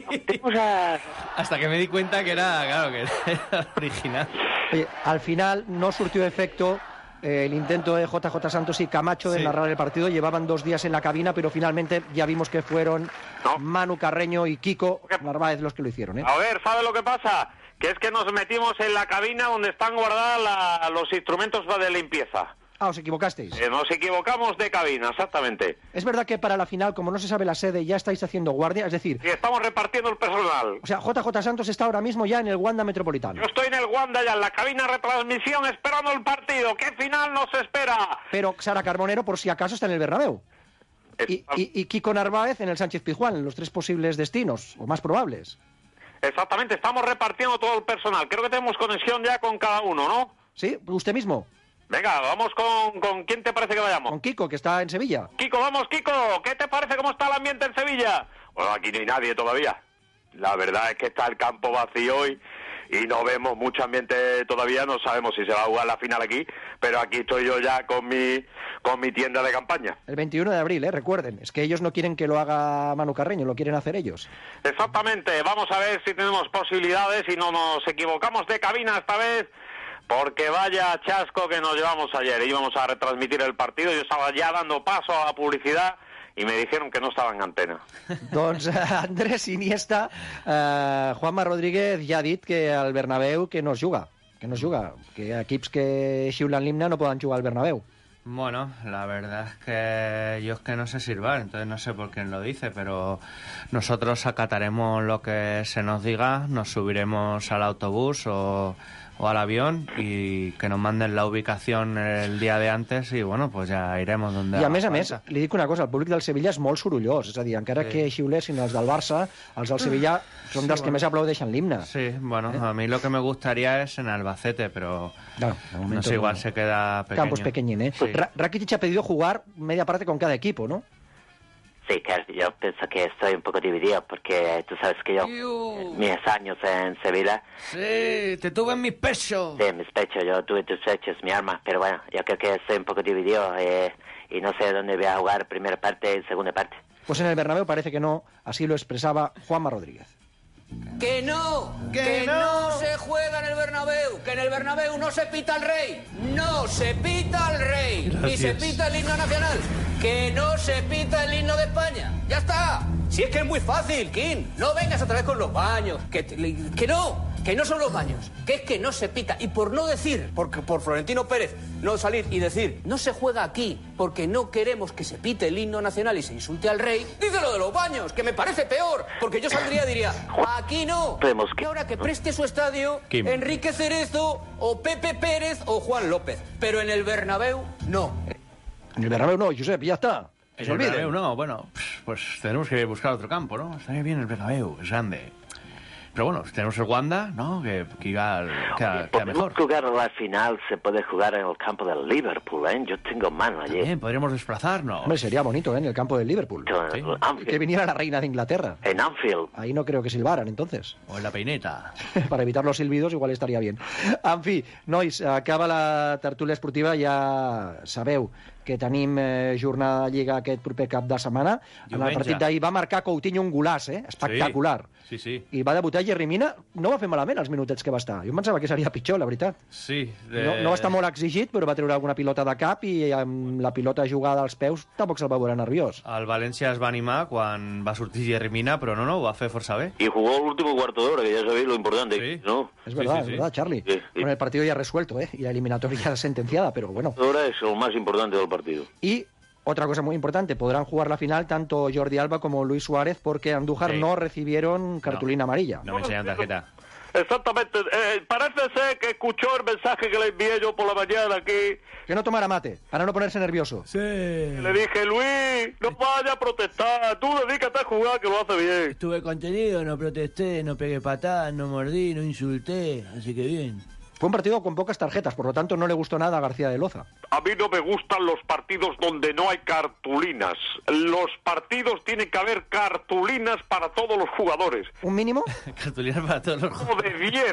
Hasta que me di cuenta que era original. Oye, al final no surtió efecto el intento de JJ Santos y Camacho de narrar el partido. Llevaban 2 días en la cabina, pero finalmente ya vimos que fueron Manu Carreño y Kiko Narváez los que lo hicieron, ¿eh? A ver, ¿sabe lo que pasa? Que es que nos metimos en la cabina donde están guardados los instrumentos de limpieza. ¿Os equivocasteis? Nos equivocamos de cabina, exactamente. Es verdad que para la final, como no se sabe la sede, ya estáis haciendo guardia, es decir... Sí, estamos repartiendo el personal. O sea, JJ Santos está ahora mismo ya en el Wanda Metropolitano. Yo estoy en el Wanda ya, en la cabina de retransmisión, esperando el partido. ¿Qué final nos espera? Pero Sara Carbonero, por si acaso, está en el Bernabéu. Y Kiko Narváez en el Sánchez Pizjuán, los 3 posibles destinos, o más probables. Exactamente, estamos repartiendo todo el personal. Creo que tenemos conexión ya con cada uno, ¿no? Sí, usted mismo. Venga, vamos con ¿quién te parece que vayamos? Con Kiko, que está en Sevilla. Kiko, vamos, Kiko. ¿Qué te parece cómo está el ambiente en Sevilla? Bueno, aquí no hay nadie todavía. La verdad es que está el campo vacío y no vemos mucho ambiente todavía. No sabemos si se va a jugar la final aquí, pero aquí estoy yo ya con mi tienda de campaña. El 21 de abril, recuerden. Es que ellos no quieren que lo haga Manu Carreño, lo quieren hacer ellos. Exactamente. Vamos a ver si tenemos posibilidades y no nos equivocamos de cabina esta vez. Porque vaya chasco que nos llevamos ayer. Íbamos a retransmitir el partido, yo estaba ya dando paso a la publicidad y me dijeron que no estaba en antena. Doncs Andrés Iniesta, Juanma Rodríguez ja ha dit que al Bernabéu que no es juga, que equips que xiulen l'himne no poden jugar al Bernabéu. Bueno, la verdad es que yo no sé silbar, entonces no sé por quién lo dice, pero nosotros acataremos lo que se nos diga, nos subiremos al autobús o al avión y que nos manden la ubicación el dia de antes i, bueno, pues ja iremos donde... I a més, li dic una cosa, el públic del Sevilla és molt sorollós, és a dir, encara que xiulessin els del Barça, els del Sevilla són dels que més aplaudeixen l'himne. Sí, bueno, a mí lo que me gustaría es en Albacete, pero no sé, igual se queda pequeño. Campo es pequeñín, ¿eh? Sí. Rakitic ha pedido jugar media parte con cada equipo, ¿no? Sí, claro, yo pienso que estoy un poco dividido porque tú sabes que yo, mis años en Sevilla... Sí, te tuve en mis pechos. Sí, en mis pechos, yo tuve tus pechos, mi arma, pero bueno, yo creo que estoy un poco dividido y no sé dónde voy a jugar primera parte y segunda parte. Pues en el Bernabéu parece que no, así lo expresaba Juanma Rodríguez. Que no se juega en el Bernabéu, que en el Bernabéu no se pita el rey, no se pita el rey, ni se pita el himno nacional, que no se pita el himno de España, ya está. Si Si es que es muy fácil, King. No vengas otra vez con los baños. Que no son los baños. Que es que no se pita. Y por no decir, porque por Florentino Pérez, no salir y decir, no se juega aquí porque no queremos que se pite el himno nacional y se insulte al rey, dice lo de los baños, que me parece peor. Porque yo saldría y diría, aquí no. Y ahora que preste su estadio Enrique Cerezo o Pepe Pérez o Juan López. Pero en el Bernabéu, no. En el Bernabéu no, Josep, ya está. En el Bernabéu no, bueno, pues tenemos que buscar otro campo, ¿no? Está bien el Bernabéu, es grande. Pero bueno, tenemos el Wanda, ¿no? Que queda mejor. Jugar la final se puede jugar en el campo del Liverpool, ¿eh? Yo tengo mano allí. También podríamos desplazarnos. Hombre, sería bonito, ¿eh? En el campo del Liverpool. Sí. Que viniera la reina de Inglaterra. En Anfield. Ahí no creo que silbaran, entonces. O en la peineta. Para evitar los silbidos igual estaria bien. En fi, nois, acaba la tertúlia esportiva, ja sabeu que tenim jornada de Lliga aquest proper cap de setmana. En el partit d'ahir va marcar Coutinho un golaç, espectacular. Sí. I va debutar Yerry Mina, no va fer malament els minutets que va estar. Jo em pensava que seria pitjor, la veritat. Sí. No va estar molt exigit, però va treure alguna pilota de cap i amb la pilota jugada als peus tampoc se'l va veure nerviós. El València es va animar quan va sortir Yerry Mina, però no, ho va fer força bé. Y jugó el último cuarto de hora, que ya sabéis lo importante, sí. ¿no? Es verdad, Charlie. Sí. Bueno, el partido ya resuelto, y la eliminatoria sentenciada, pero bueno. Ahora es lo más importante del partido. Y otra cosa muy importante, podrán jugar la final tanto Jordi Alba como Luis Suárez porque Andújar no recibieron cartulina amarilla. No me enseñan tarjeta. Exactamente. Parece ser que escuchó el mensaje que le envié yo por la mañana aquí. Que no tomara mate, para no ponerse nervioso. Sí. Le dije, Luis, no vaya a protestar. Tú dedícate a jugar, que lo hace bien. Estuve contenido, no protesté, no pegué patadas, no mordí, no insulté. Así que bien. Fue un partido con pocas tarjetas, por lo tanto no le gustó nada a García de Loza. A mí no me gustan los partidos donde no hay cartulinas. Los partidos tienen que haber cartulinas para todos los jugadores. ¿Un mínimo? Cartulinas para todos los jugadores. De 10.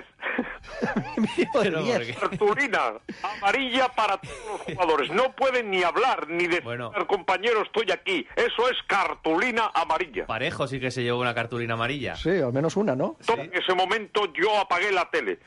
Mínimo de 10. Cartulina amarilla para todos los jugadores. No pueden ni hablar, ni decir, compañero, estoy aquí. Eso es cartulina amarilla. Parejo sí que se llevó una cartulina amarilla. Sí, al menos una, ¿no? Sí. En ese momento yo apagué la tele.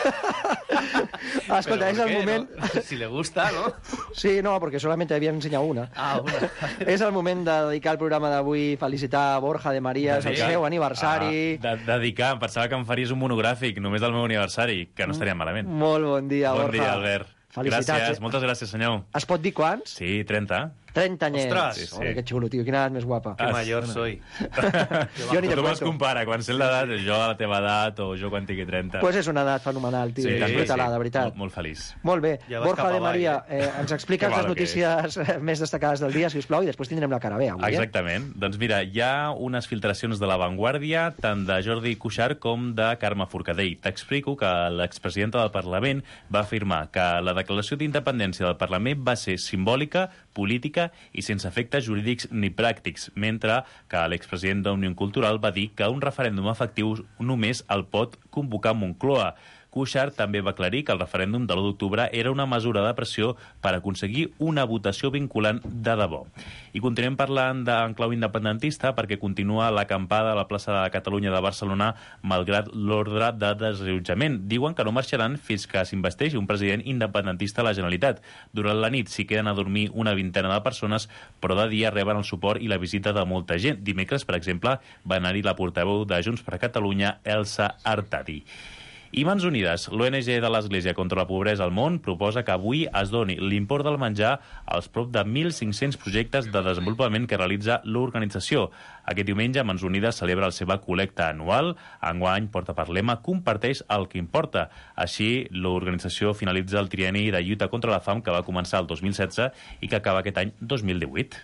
Escolta, és el moment... No? Si le gusta, ¿no? Sí, no, porque solamente había enseñado una. Una. És el moment de dedicar el programa d'avui, felicitar Borja de Maria, és el seu aniversari. Dedicar, em pensava que em faries un monogràfic només del meu aniversari, que no estaria malament. Molt bon dia, Borja. Bon dia, Albert. Felicitats. Gràcies, moltes gràcies, senyor. Es pot dir quants? Sí, 30. 30 anyets. Ostres! Sí. Que xulo, tio, quina edat més guapa. Que mayor soy. Jo ni te tu cuento. es compara, quan sé l'edat, jo a la teva edat o jo quan tingui 30. Pues és una edat fenomenal, tio. Disfruta-la, de veritat. Molt feliç. Molt bé. Ja vas Borja cap de avall, Maria, ens expliques les notícies més destacades del dia, si us plau, i després tindrem la cara bé avui. Exactament. Doncs mira, hi ha unes filtracions de La Vanguardia, tant de Jordi Cuixart com de Carme Forcadell. T'explico que l'expresidenta del Parlament va afirmar que la declaració d'independència del Parlament va ser simbòlica, política i sense efectes jurídics ni pràctics, mentre que l'expresident d'Òmnium Cultural va dir que un referèndum efectiu només el pot convocar Moncloa. Cuixart també va aclarir que el referèndum de l'1 d'octubre era una mesura de pressió per aconseguir una votació vinculant de debò. I continuem parlant en clau independentista perquè continua l'acampada a la plaça de Catalunya de Barcelona malgrat l'ordre de desallotjament. Diuen que no marxaran fins que s'investeixi un president independentista a la Generalitat. Durant la nit s'hi queden a dormir una vintena de persones, però de dia reben el suport i la visita de molta gent. Dimecres, per exemple, va anar-hi la portaveu de Junts per Catalunya, Elsa Artadi. I Mans Unides, l'ONG de l'Església contra la Pobresa al Món, proposa que avui es doni l'import del menjar als prop de 1.500 projectes de desenvolupament que realitza l'organització. Aquest diumenge, Mans Unides celebra la seva col·lecta anual. Enguany porta per lema Comparteix el que importa. Així, l'organització finalitza el trienni de lluita contra la fam que va començar el 2016 i que acaba aquest any 2018.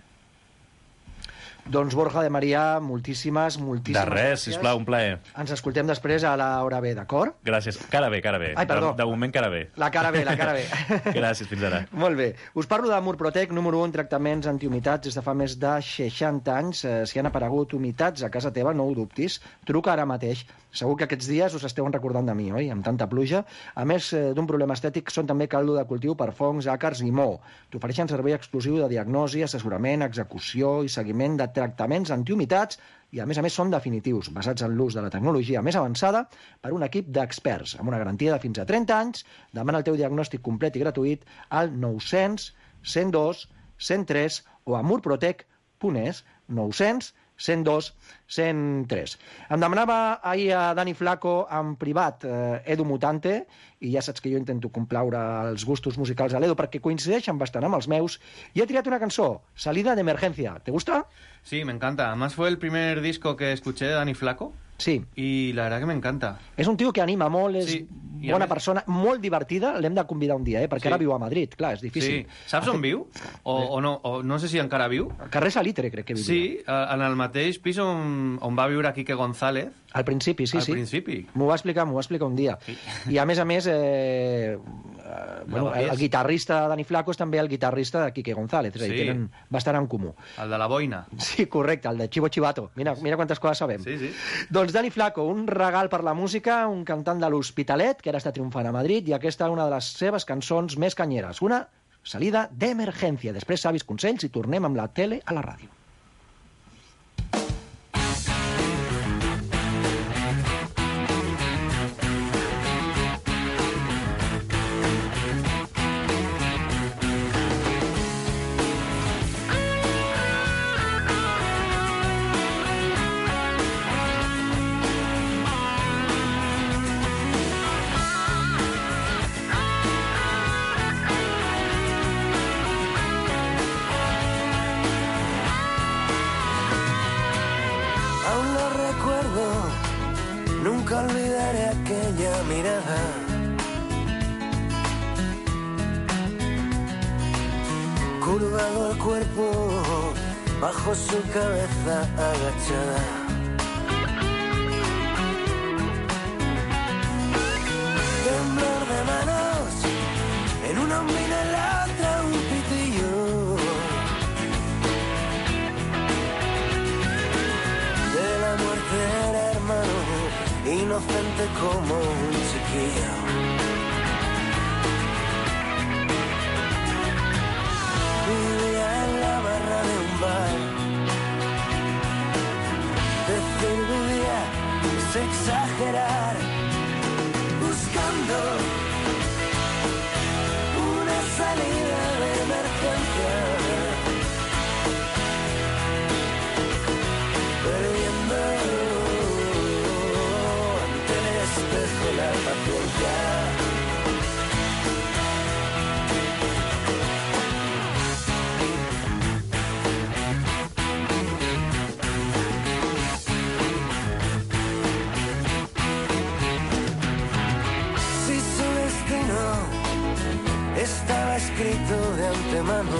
Doncs Borja de Maria, moltíssimes De res, sisplau, un plaer. Ens escoltem després a l'hora B, d'acord? Gràcies. Cara bé. Ai, perdó. De moment, cara bé. La cara bé. Gràcies, fins ara. Molt bé. Us parlo de Murprotec, número 1 en tractaments antihumitats des de fa més de 60 anys. Si han aparegut humitats a casa teva, no ho dubtis. Truca ara mateix. Segur que aquests dies us esteu recordant de mi, oi? Amb tanta pluja. A més d'un problema estètic, són també caldo de cultiu per fongs, àcars i moho. T'ofereixen servei exclusiu de diagnosi, assessorament, execució i seguiment de tractaments antihumitats i, a més, són definitius, basats en l'ús de la tecnologia més avançada per un equip d'experts, amb una garantia de fins a 30 anys. Demana el teu diagnòstic complet i gratuït al 900 102 103 o a murprotec.es, 900 102 103. Em demanava ahir a Dani Flaco en privat Edu Mutante, i ja saps que jo intento complaure els gustos musicals de l'Edu perquè coincideixen bastant amb els meus, i he triat una cançó, Salida de Emergencia. ¿Te gusta? Sí, me encanta. Además fue el primer disco que escuché de Dani Flaco. Sí. Y la verdad que me encanta. És un tio que anima molt, és Sí. I bona a més- persona, molt divertida. L'hem de convidar un dia, perquè Sí. ara viu a Madrid. Clar, és difícil. Sí. Saps on viu? O no? O no sé si encara viu. Al carrer Salitre, crec que vivia. Sí, en el mateix pis on va viure Quique González. Al principi, sí, Al sí. principi. M'ho va explicar un dia. Sí. I a més, bueno, el guitarrista de Dani Flaco és també el guitarrista de Quique González, és a dir, Sí. tenen bastant en comú. El de la boina. Sí, correcte, el de Chivo Chivato. Mira quantes coses sabem. Sí, sí. Doncs Dani Flaco, un regal per la música, un cantant de l'Hospitalet, que ara està triomfant a Madrid, i aquesta una de les seves cançons més canyeres, una Salida d'Emergència. Després, savis consells, i tornem amb la tele a la ràdio. Aún lo recuerdo, nunca olvidaré aquella mirada. Curvado el cuerpo bajo su cabeza agachada. Temblor de manos, en una mina, en la otra un pitillo. De la muerte era hermano, inocente como un chiquillo. Vivía en la barra de un bar. Decir vivía es exagerar. Buscando una salida de emergencia. Perdiendo ante el espejo la paciencia. Si su destino estaba escrito de antemano,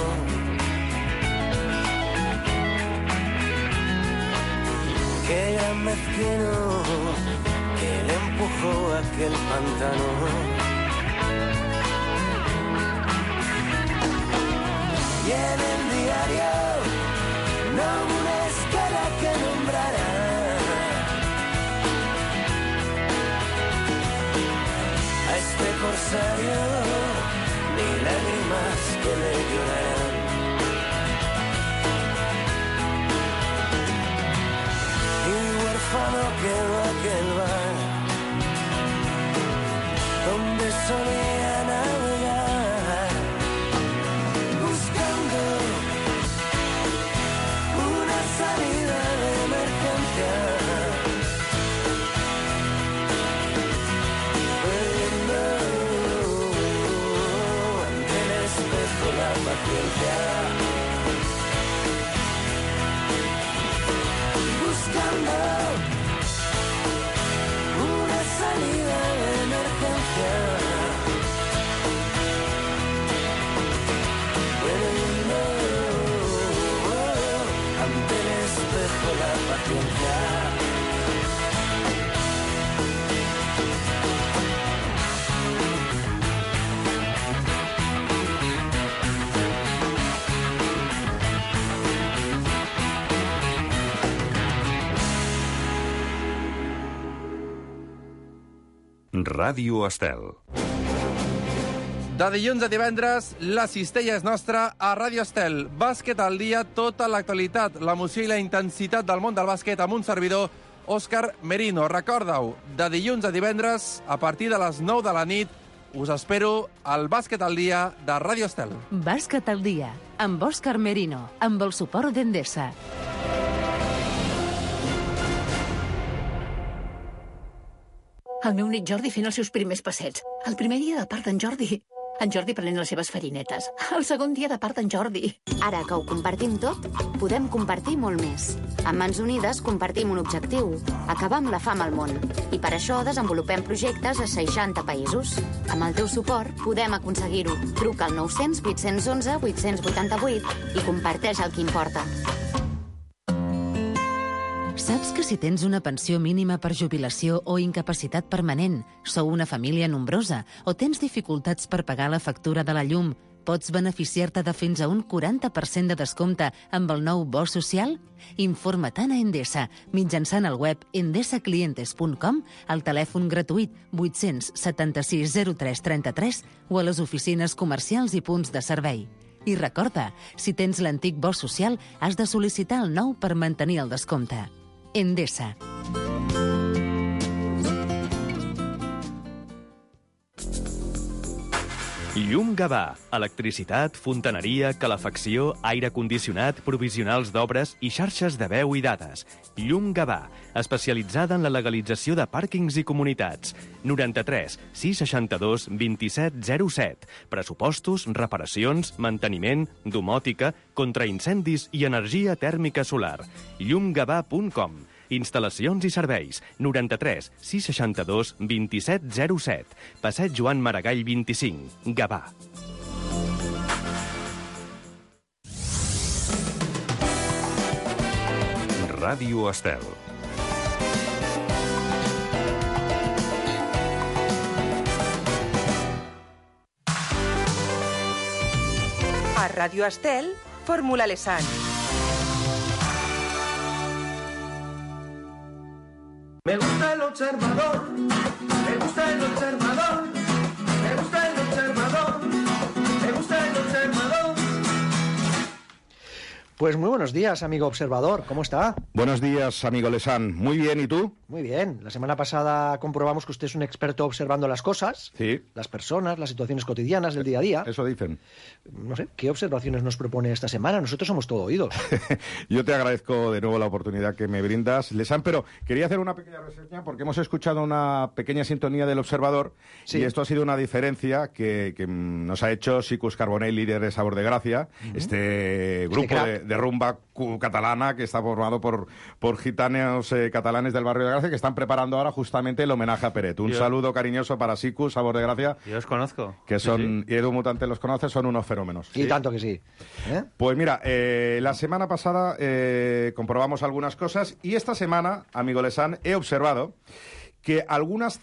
qué gran mezquino que le empujó a aquel pantano. Y en el diario no hubo una escala que nombrara a este corsario, ni lágrimas que le lloraran. Y huérfano quedó aquel bar donde solía navegar, buscando una salida de emergencia. Perdiendo ante el espejo la paciencia. Buscando una salida de emergencia. Perdiendo ante el espejo la paciencia. Ràdio Estel. De dilluns a divendres, la cistella és nostra a Ràdio Estel. Bàsquet al dia, tota l'actualitat, l'emoció i la intensitat del món del bàsquet amb un servidor, Òscar Merino. Recorda-ho, de dilluns a divendres, a partir de les 9 de la nit, us espero al Bàsquet al dia de Ràdio Estel. Bàsquet al dia, amb Òscar Merino, amb el suport d'Endesa. El meu nét Jordi fent els seus primers passets. El primer dia de part d'en Jordi. En Jordi prenent les seves farinetes. El segon dia de part d'en Jordi. Ara que ho compartim tot, podem compartir molt més. Amb Mans Unides compartim un objectiu, acabar amb la fam al món. I per això desenvolupem projectes a 60 països. Amb el teu suport podem aconseguir-ho. Truca al 900 811 888 i comparteix el que importa. Saps que si tens una pensió mínima per jubilació o incapacitat permanent, sou una família nombrosa o tens dificultats per pagar la factura de la llum, pots beneficiar-te de fins a un 40% de descompte amb el nou bo social? Informa't a Endesa mitjançant el web endesaclientes.com, al telèfon gratuït 876 03 33 o a les oficines comercials i punts de servei. I recorda, si tens l'antic bo social, has de sol·licitar el nou per mantenir el descompte. Endesa. Llum Gavà. Electricitat, fontaneria, calefacció, aire condicionat, provisionals d'obres i xarxes de veu i dades. Llum Gavà, especialitzada en la legalització de pàrquings i comunitats. 93 662 27 07. Pressupostos, reparacions, manteniment, domòtica, contraincendis i energia tèrmica solar. llumgavà.com. Instal·lacions i serveis. 93 662 27 07. Passeig Joan Maragall 25. Gavà. Ràdio Estel. A Ràdio Estel, Fórmula Lesan. Me gusta el observador, me gusta el observador, me gusta el observador, me gusta el observador. Pues muy buenos días, amigo observador. ¿Cómo está? Buenos días, amigo Lesan. Muy bien, ¿y tú? Muy bien. La semana pasada comprobamos que usted es un experto observando las cosas, sí, las personas, las situaciones cotidianas del día a día. Eso dicen. No sé, ¿qué observaciones nos propone esta semana? Nosotros somos todo oídos. Yo te agradezco de nuevo la oportunidad que me brindas, Lesan, pero quería hacer una pequeña reseña porque hemos escuchado una pequeña sintonía del observador, sí, y esto ha sido una diferencia que nos ha hecho Sicus Carbonell, líder de Sabor de Gracia, este grupo de rumba catalana que está formado por gitanos catalanes del barrio de Gracia que están preparando ahora justamente el homenaje a Peret. Un saludo cariñoso para Sicus, Sabor de Gracia. Yo os conozco. Que son, y Edu Mutante los conoce, son unos fenómenos. Y tanto que sí. Pues mira, la semana pasada comprobamos algunas cosas y esta semana, amigo Lesan, he observado que algunas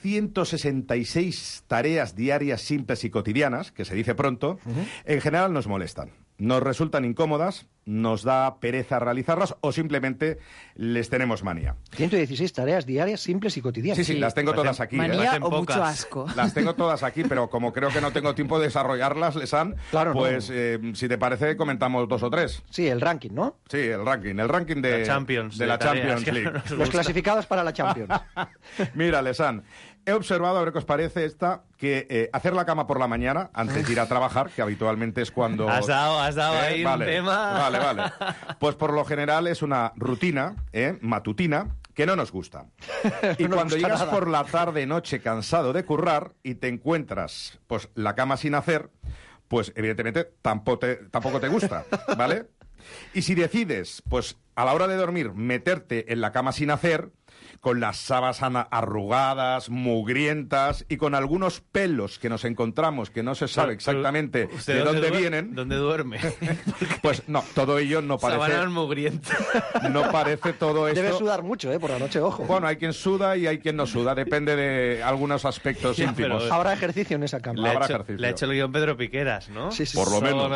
166 tareas diarias simples y cotidianas, que se dice pronto, en general nos molestan. Nos resultan incómodas, nos da pereza realizarlas o simplemente les tenemos manía. 116 tareas diarias simples y cotidianas. Sí, las tengo todas aquí. Manía o mucho asco. Las tengo todas aquí, pero como creo que no tengo tiempo de desarrollarlas, Lesan, claro, pues si te parece comentamos 2 o 3. Sí, el ranking, ¿no? Sí, el ranking de la Champions, de la Champions League. Los clasificados para la Champions. Mira, Lesan, he observado, a ver qué os parece esta, que hacer la cama por la mañana antes de ir a trabajar, que habitualmente es cuando... Has dado ahí vale, un tema... Vale. Pues por lo general es una rutina matutina que no nos gusta. Y no cuando llegas por la tarde-noche cansado de currar y te encuentras pues la cama sin hacer, pues evidentemente tampoco te gusta, ¿vale? Y si decides, pues a la hora de dormir, meterte en la cama sin hacer, con las sábanas arrugadas, mugrientas y con algunos pelos que nos encontramos que no se sabe exactamente de dónde vienen. ¿Dónde duerme? Pues no, todo ello no parece... Sábanas mugrientas. No parece todo esto... Debe sudar mucho, por la noche, ojo. Bueno, hay quien suda y hay quien no suda, depende de algunos aspectos íntimos. Habrá ejercicio en esa cama. Le ha hecho el guión Pedro Piqueras, ¿no? Sí, por lo menos.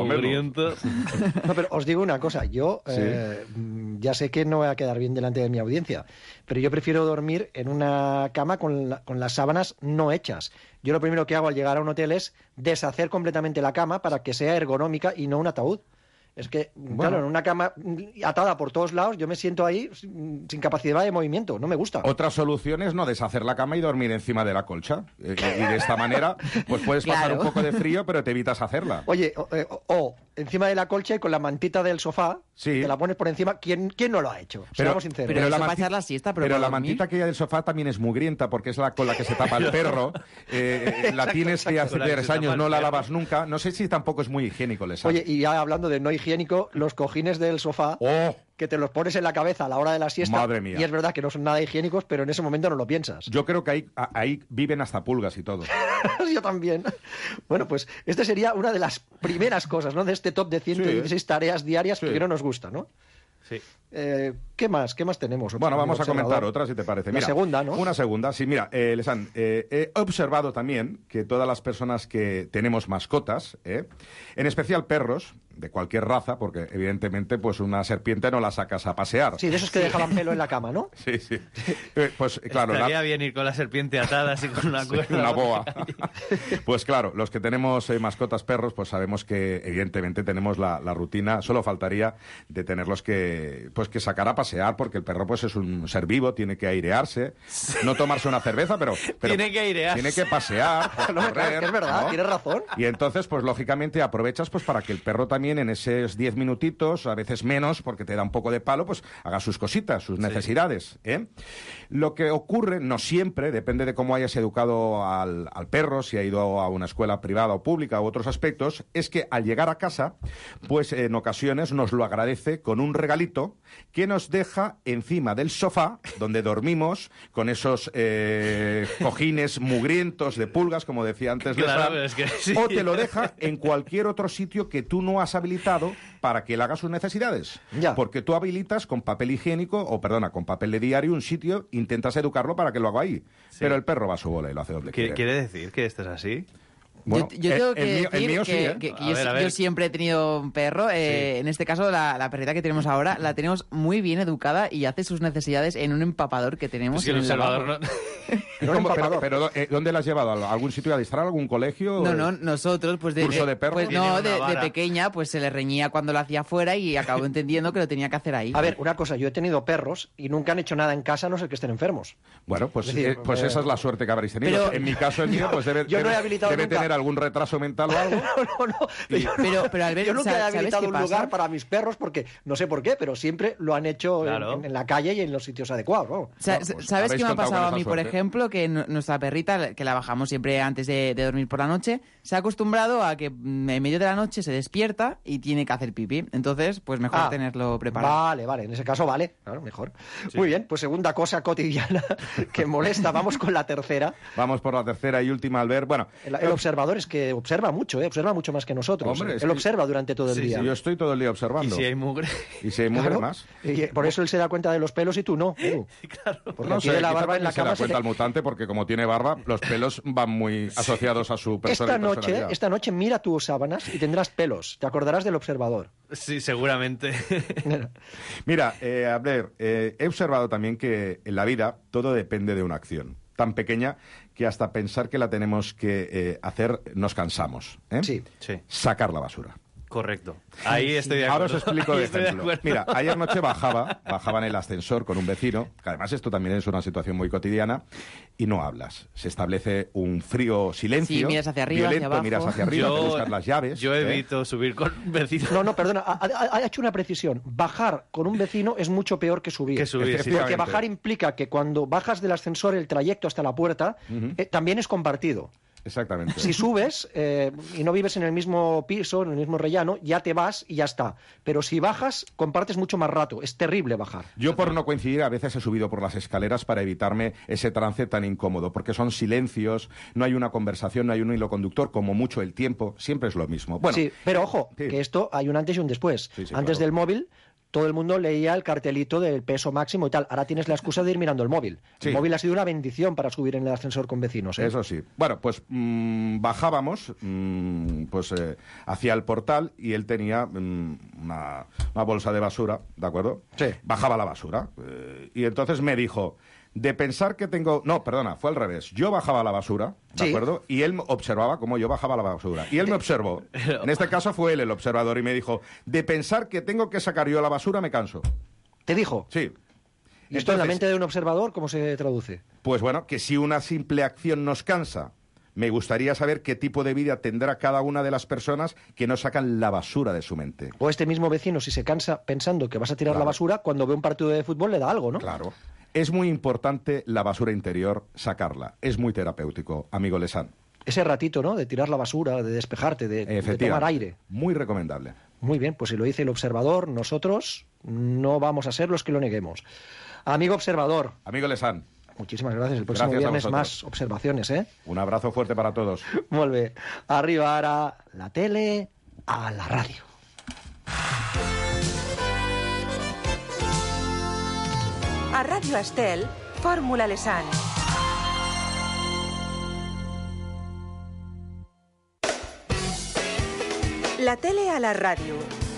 No, pero os digo una cosa, yo ya sé que no voy a quedar bien delante de mi audiencia, pero yo prefiero dormir en una cama con las sábanas no hechas. Yo lo primero que hago al llegar a un hotel es deshacer completamente la cama para que sea ergonómica y no un ataúd. Es que, claro, en una cama atada por todos lados, yo me siento ahí sin capacidad de movimiento, no me gusta. Otra solución es no deshacer la cama y dormir encima de la colcha. Y de esta manera, pues puedes pasar un poco de frío, pero te evitas hacerla. Oye, o encima de la colcha y con la mantita del sofá, te la pones por encima. ¿Quién no lo ha hecho? Seamos sinceros. Pero eso para echar la siesta, pero la mantita que hay del sofá también es mugrienta, porque es la con la que se tapa el perro. La tienes que hace 3 años, no la lavas nunca. No sé si tampoco es muy higiénico, les Oye, y ya hablando de no higiénico, los cojines del sofá, que te los pones en la cabeza a la hora de la siesta. Madre mía. Y es verdad que no son nada higiénicos, pero en ese momento no lo piensas. Yo creo que ahí viven hasta pulgas y todo. Yo también. Bueno, pues esta sería una de las primeras cosas, ¿no? De este top de 116 tareas diarias que no nos gusta, ¿no? Sí. ¿Qué más tenemos? Bueno, vamos a comentar otra, si te parece. Mira, la segunda, ¿no? Una segunda, sí. Mira, Lesan, he observado también que todas las personas que tenemos mascotas, en especial perros, de cualquier raza, porque evidentemente pues una serpiente no la sacas a pasear. Sí, de esos que dejaban pelo en la cama, ¿no? Sí. Pues claro... Estaría bien ir con la serpiente atada así con una cuerda. Una boa. Pues claro, los que tenemos mascotas perros, pues sabemos que evidentemente tenemos la rutina, solo faltaría de tenerlos que sacar a pasear, porque el perro pues es un ser vivo, tiene que airearse, no tomarse una cerveza, pero tiene que airearse. Tiene que pasear, correr, que es verdad, ¿no? Tienes razón. Y entonces, pues lógicamente aprovechas pues para que el perro también en esos 10 minutitos, a veces menos, porque te da un poco de palo, pues haga sus cositas, sus necesidades. Lo que ocurre, no siempre, depende de cómo hayas educado al perro, si ha ido a una escuela privada o pública u otros aspectos, es que al llegar a casa, pues en ocasiones nos lo agradece con un regalito que nos deja encima del sofá, donde dormimos, con esos cojines mugrientos de pulgas, como decía antes claro, Lesan, o te lo deja en cualquier otro sitio que tú no has habilitado para que él haga sus necesidades. Porque tú habilitas con papel higiénico, con papel de diario, un sitio, intentas educarlo para que lo haga ahí. Sí. Pero el perro va a su bola y lo hace donde quiere. ¿Quiere decir que esto es así? Bueno, yo tengo que decir el mío que yo siempre he tenido un perro. En este caso, la perrita que tenemos ahora la tenemos muy bien educada y hace sus necesidades en un empapador que tenemos en el lavabo. Pero ¿dónde la has llevado? ¿A algún sitio a distraer? ¿Algún colegio? No, nosotros, pues ¿curso de perro? Pues no, de pequeña, pues se le reñía cuando lo hacía afuera y acabó entendiendo que lo tenía que hacer ahí. A ver, una cosa, yo he tenido perros y nunca han hecho nada en casa, a no ser que estén enfermos. Bueno, pues esa es la suerte que habréis tenido. Pero, en mi caso, el mío, pues debe tener algún retraso mental o algo. Pero Albert, yo nunca he habilitado un lugar para mis perros porque no sé por qué, pero siempre lo han hecho en la calle y en los sitios adecuados, ¿no? ¿Sabes qué me ha pasado a mí, por ejemplo? Que nuestra perrita, que la bajamos siempre antes de dormir por la noche, se ha acostumbrado a que en medio de la noche se despierta y tiene que hacer pipí. Entonces, pues mejor tenerlo preparado. Vale, en ese caso vale, claro, mejor. Sí. Muy bien, pues segunda cosa cotidiana que molesta. Vamos con la tercera. Vamos por la tercera y última, Albert. Bueno, el observador es que observa mucho más que nosotros. Hombre, él observa durante todo el día. Sí, yo estoy todo el día observando. ¿Y si hay mugre? ¿Y si hay mugre más? Y por eso él se da cuenta de los pelos y tú no. Claro. Porque no sé, la barba en la cama se da cuenta el mutante porque como tiene barba, los pelos van muy asociados a su personalidad. Esta noche mira tus sábanas y tendrás pelos. Te acordarás del observador. Sí, seguramente. Mira, Albert, he observado también que en la vida todo depende de una acción tan pequeña que hasta pensar que la tenemos que hacer nos cansamos. Sí. Sacar la basura. Correcto. Ahí estoy de acuerdo. Ahora os explico de ejemplo. Mira, ayer noche bajaba en el ascensor con un vecino, que además esto también es una situación muy cotidiana, y no hablas. Se establece un frío silencio. Sí, miras hacia arriba, violento, hacia abajo. Miras hacia arriba, te buscas las llaves. Yo evito subir con vecinos. No, perdona, ha hecho una precisión. Bajar con un vecino es mucho peor que subir. Porque bajar implica que cuando bajas del ascensor el trayecto hasta la puerta también es compartido. Exactamente. Si subes y no vives en el mismo piso, en el mismo rellano, ya te vas y ya está. Pero si bajas, compartes mucho más rato. Es terrible bajar. Yo, por no coincidir, a veces he subido por las escaleras para evitarme ese trance tan incómodo, porque son silencios, no hay una conversación, no hay un hilo conductor, como mucho el tiempo, siempre es lo mismo. Bueno, sí, pero ojo, que esto hay un antes y un después. Antes del móvil, todo el mundo leía el cartelito del peso máximo y tal. Ahora tienes la excusa de ir mirando el móvil. Sí. El móvil ha sido una bendición para subir en el ascensor con vecinos. Eso sí. Bueno, pues bajábamos hacia el portal y él tenía una bolsa de basura, ¿de acuerdo? Sí. Bajaba la basura. Y entonces me dijo, de pensar que tengo... No, perdona, fue al revés. Yo bajaba la basura, ¿de acuerdo? Y él observaba cómo yo bajaba la basura. Y él me observó. En este caso fue él el observador y me dijo, de pensar que tengo que sacar yo la basura me canso. ¿Te dijo? Sí. ¿Y esto en la mente de un observador cómo se traduce? Pues bueno, que si una simple acción nos cansa, me gustaría saber qué tipo de vida tendrá cada una de las personas que no sacan la basura de su mente. O este mismo vecino, si se cansa pensando que vas a tirar la basura, cuando ve un partido de fútbol le da algo, ¿no? Claro. Es muy importante la basura interior, sacarla. Es muy terapéutico, amigo Lesan. Ese ratito, ¿no? De tirar la basura, de despejarte, de tomar aire. Muy recomendable. Muy bien, pues si lo dice el observador, nosotros no vamos a ser los que lo neguemos. Amigo observador. Amigo Lesan. Muchísimas gracias. El próximo viernes más observaciones, ¿eh? Un abrazo fuerte para todos. Molt bé. Arriba ara la tele a la ràdio. A Ràdio Estel, Fórmula Lesan. La tele a la ràdio.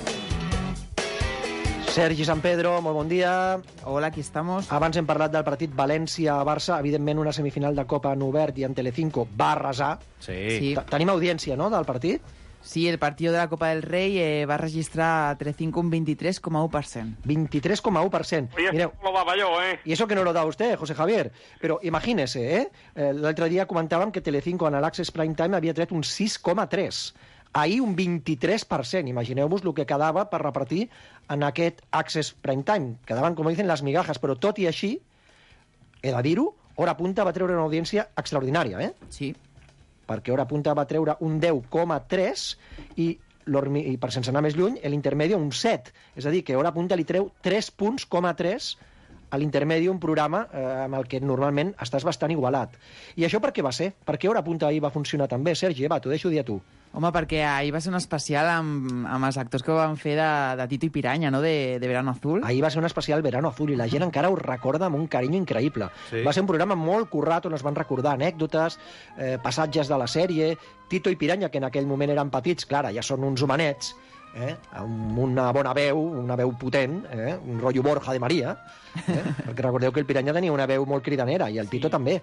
Sergi San Pedro, molt bon dia. Hola, aquí estamos. Abans hem parlat del partit València-Barça. Evidentment, una semifinal de Copa en obert i en Telecinco va arrasar. Sí. Tenim audiència, no?, del partit? Sí, el partido de la Copa del Rey va registrar a Telecinco un 23,1%. 23,1%. Mireu, lo daba yo, ¿eh? Y eso que no lo da usted, José Javier. Pero imagínese, ¿eh? L'altre dia comentàvem que Telecinco en l'Access Prime Time havia tret un 6,3%. Ahir un 23%. Imagineu-vos el que quedava per repartir en aquest Access Prime Time. Quedaven, com dicen, les migajas, però tot i així, he de dir-ho, Hora Punta va treure una audiència extraordinària, eh? Sí. Perquè Hora Punta va treure un 10,3 i per sense anar més lluny, l'Intermedio un 7. És a dir, que Hora Punta li treu 3,3 punts a l'Intermedio, un programa amb el que normalment estàs bastant igualat. I això per què va ser? Per què Hora Punta ahir va funcionar tan bé? Sergi, va, t'ho deixo dir a tu. Home, perquè ahir va ser un especial amb els actors que van fer de Tito i Piraña, no?, de Verano Azul. Ahir va ser un especial Verano Azul i la gent encara ho recorda amb un carinyo increïble. Sí. Va ser un programa molt currat on es van recordar anècdotes, passatges de la sèrie. Tito i Piraña, que en aquell moment eren petits, clar, ja són uns homenets, amb una bona veu, una veu potent, un rotllo Borja de Maria, perquè recordeu que el Piraña tenia una veu molt cridanera i el Tito també.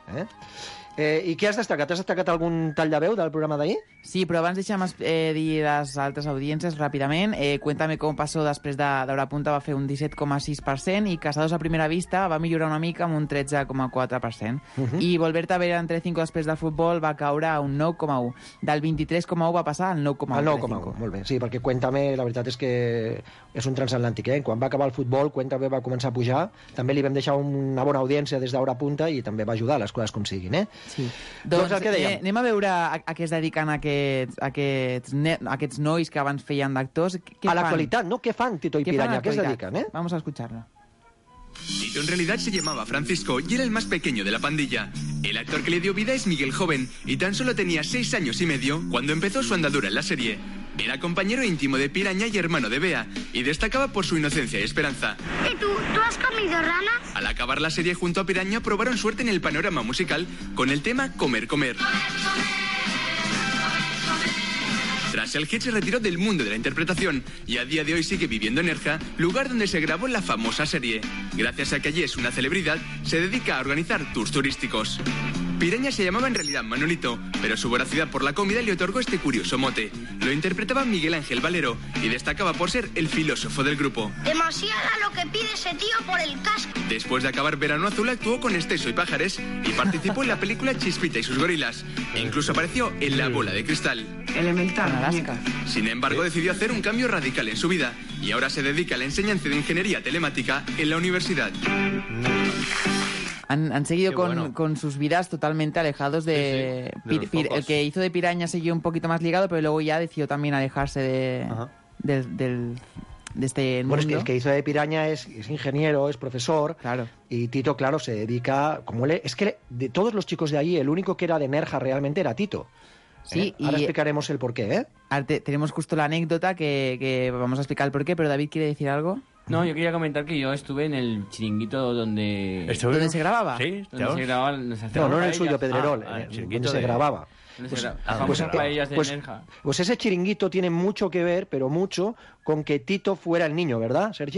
I què has destacat? Has destacat algun tall de veu del programa d'ahir? Sí, però abans deixa'm dir les altres audiències ràpidament. Cuéntame com passó després d'Hora Punta va fer un 17,6% i Casados a primera vista va millorar una mica amb un 13,4%. I Volverte a ver en Telecinco després del futbol va caure a un 9,1%. Del 23,1% va passar al 9,1%. Al 9,1%, molt bé. Sí, perquè Cuéntame, la veritat és que és un transatlàntic, eh? Quan va acabar el futbol, Cuéntame va començar a pujar. També li vam deixar una bona audiència des d'Hora Punta i també va ajudar a les coses com siguin, eh? Sí. Doncs el que dèiem. Anem a veure a què es dediquen aquests nois que abans feien d'actors. A l'actualitat, ¿no? ¿Qué fan Tito y Piraña? ¿A qué se dedican, eh? Vamos a escucharlo. Tito en realidad se llamaba Francisco y era el más pequeño de la pandilla. El actor que le dio vida es Miguel Joven y tan solo tenía 6 años y medio cuando empezó su andadura en la serie. Era compañero íntimo de Piraña y hermano de Bea y destacaba por su inocencia y esperanza. ¿Y tú has comido ranas? Al acabar la serie junto a Piraña probaron suerte en el panorama musical con el tema Comer, Comer. Tras el hit se retiró del mundo de la interpretación y a día de hoy sigue viviendo en Nerja, lugar donde se grabó la famosa serie. Gracias a que allí es una celebridad, se dedica a organizar tours turísticos. Piraña se llamaba en realidad Manolito, pero su voracidad por la comida le otorgó este curioso mote. Lo interpretaba Miguel Ángel Valero y destacaba por ser el filósofo del grupo. Demasiada lo que pide ese tío por el casco. Después de acabar Verano Azul actuó con Esteso y Pajares y participó en la película Chispita y sus gorilas. E incluso apareció en La bola de cristal. Elemental, Alaska. Sin embargo, decidió hacer un cambio radical en su vida y ahora se dedica a la enseñanza de ingeniería telemática en la universidad. Han seguido con sus vidas totalmente alejados de... El que hizo de Piraña siguió un poquito más ligado, pero luego ya decidió también alejarse de este mundo. Bueno, es que el que hizo de Piraña es ingeniero, es profesor. Claro. Y Tito, claro, se dedica... Es que de todos los chicos de ahí, el único que era de Nerja realmente era Tito. Sí, ahora explicaremos el porqué, ¿eh? Tenemos justo la anécdota que vamos a explicar el porqué, pero David quiere decir algo. No, yo quería comentar que yo estuve en el chiringuito donde... ¿Dónde se grababa? Sí, donde se grababa... No en el suyo, Pedrerol, donde se grababa. Pues ese chiringuito tiene mucho que ver, pero mucho, con que Tito fuera el niño, ¿verdad, Sergi?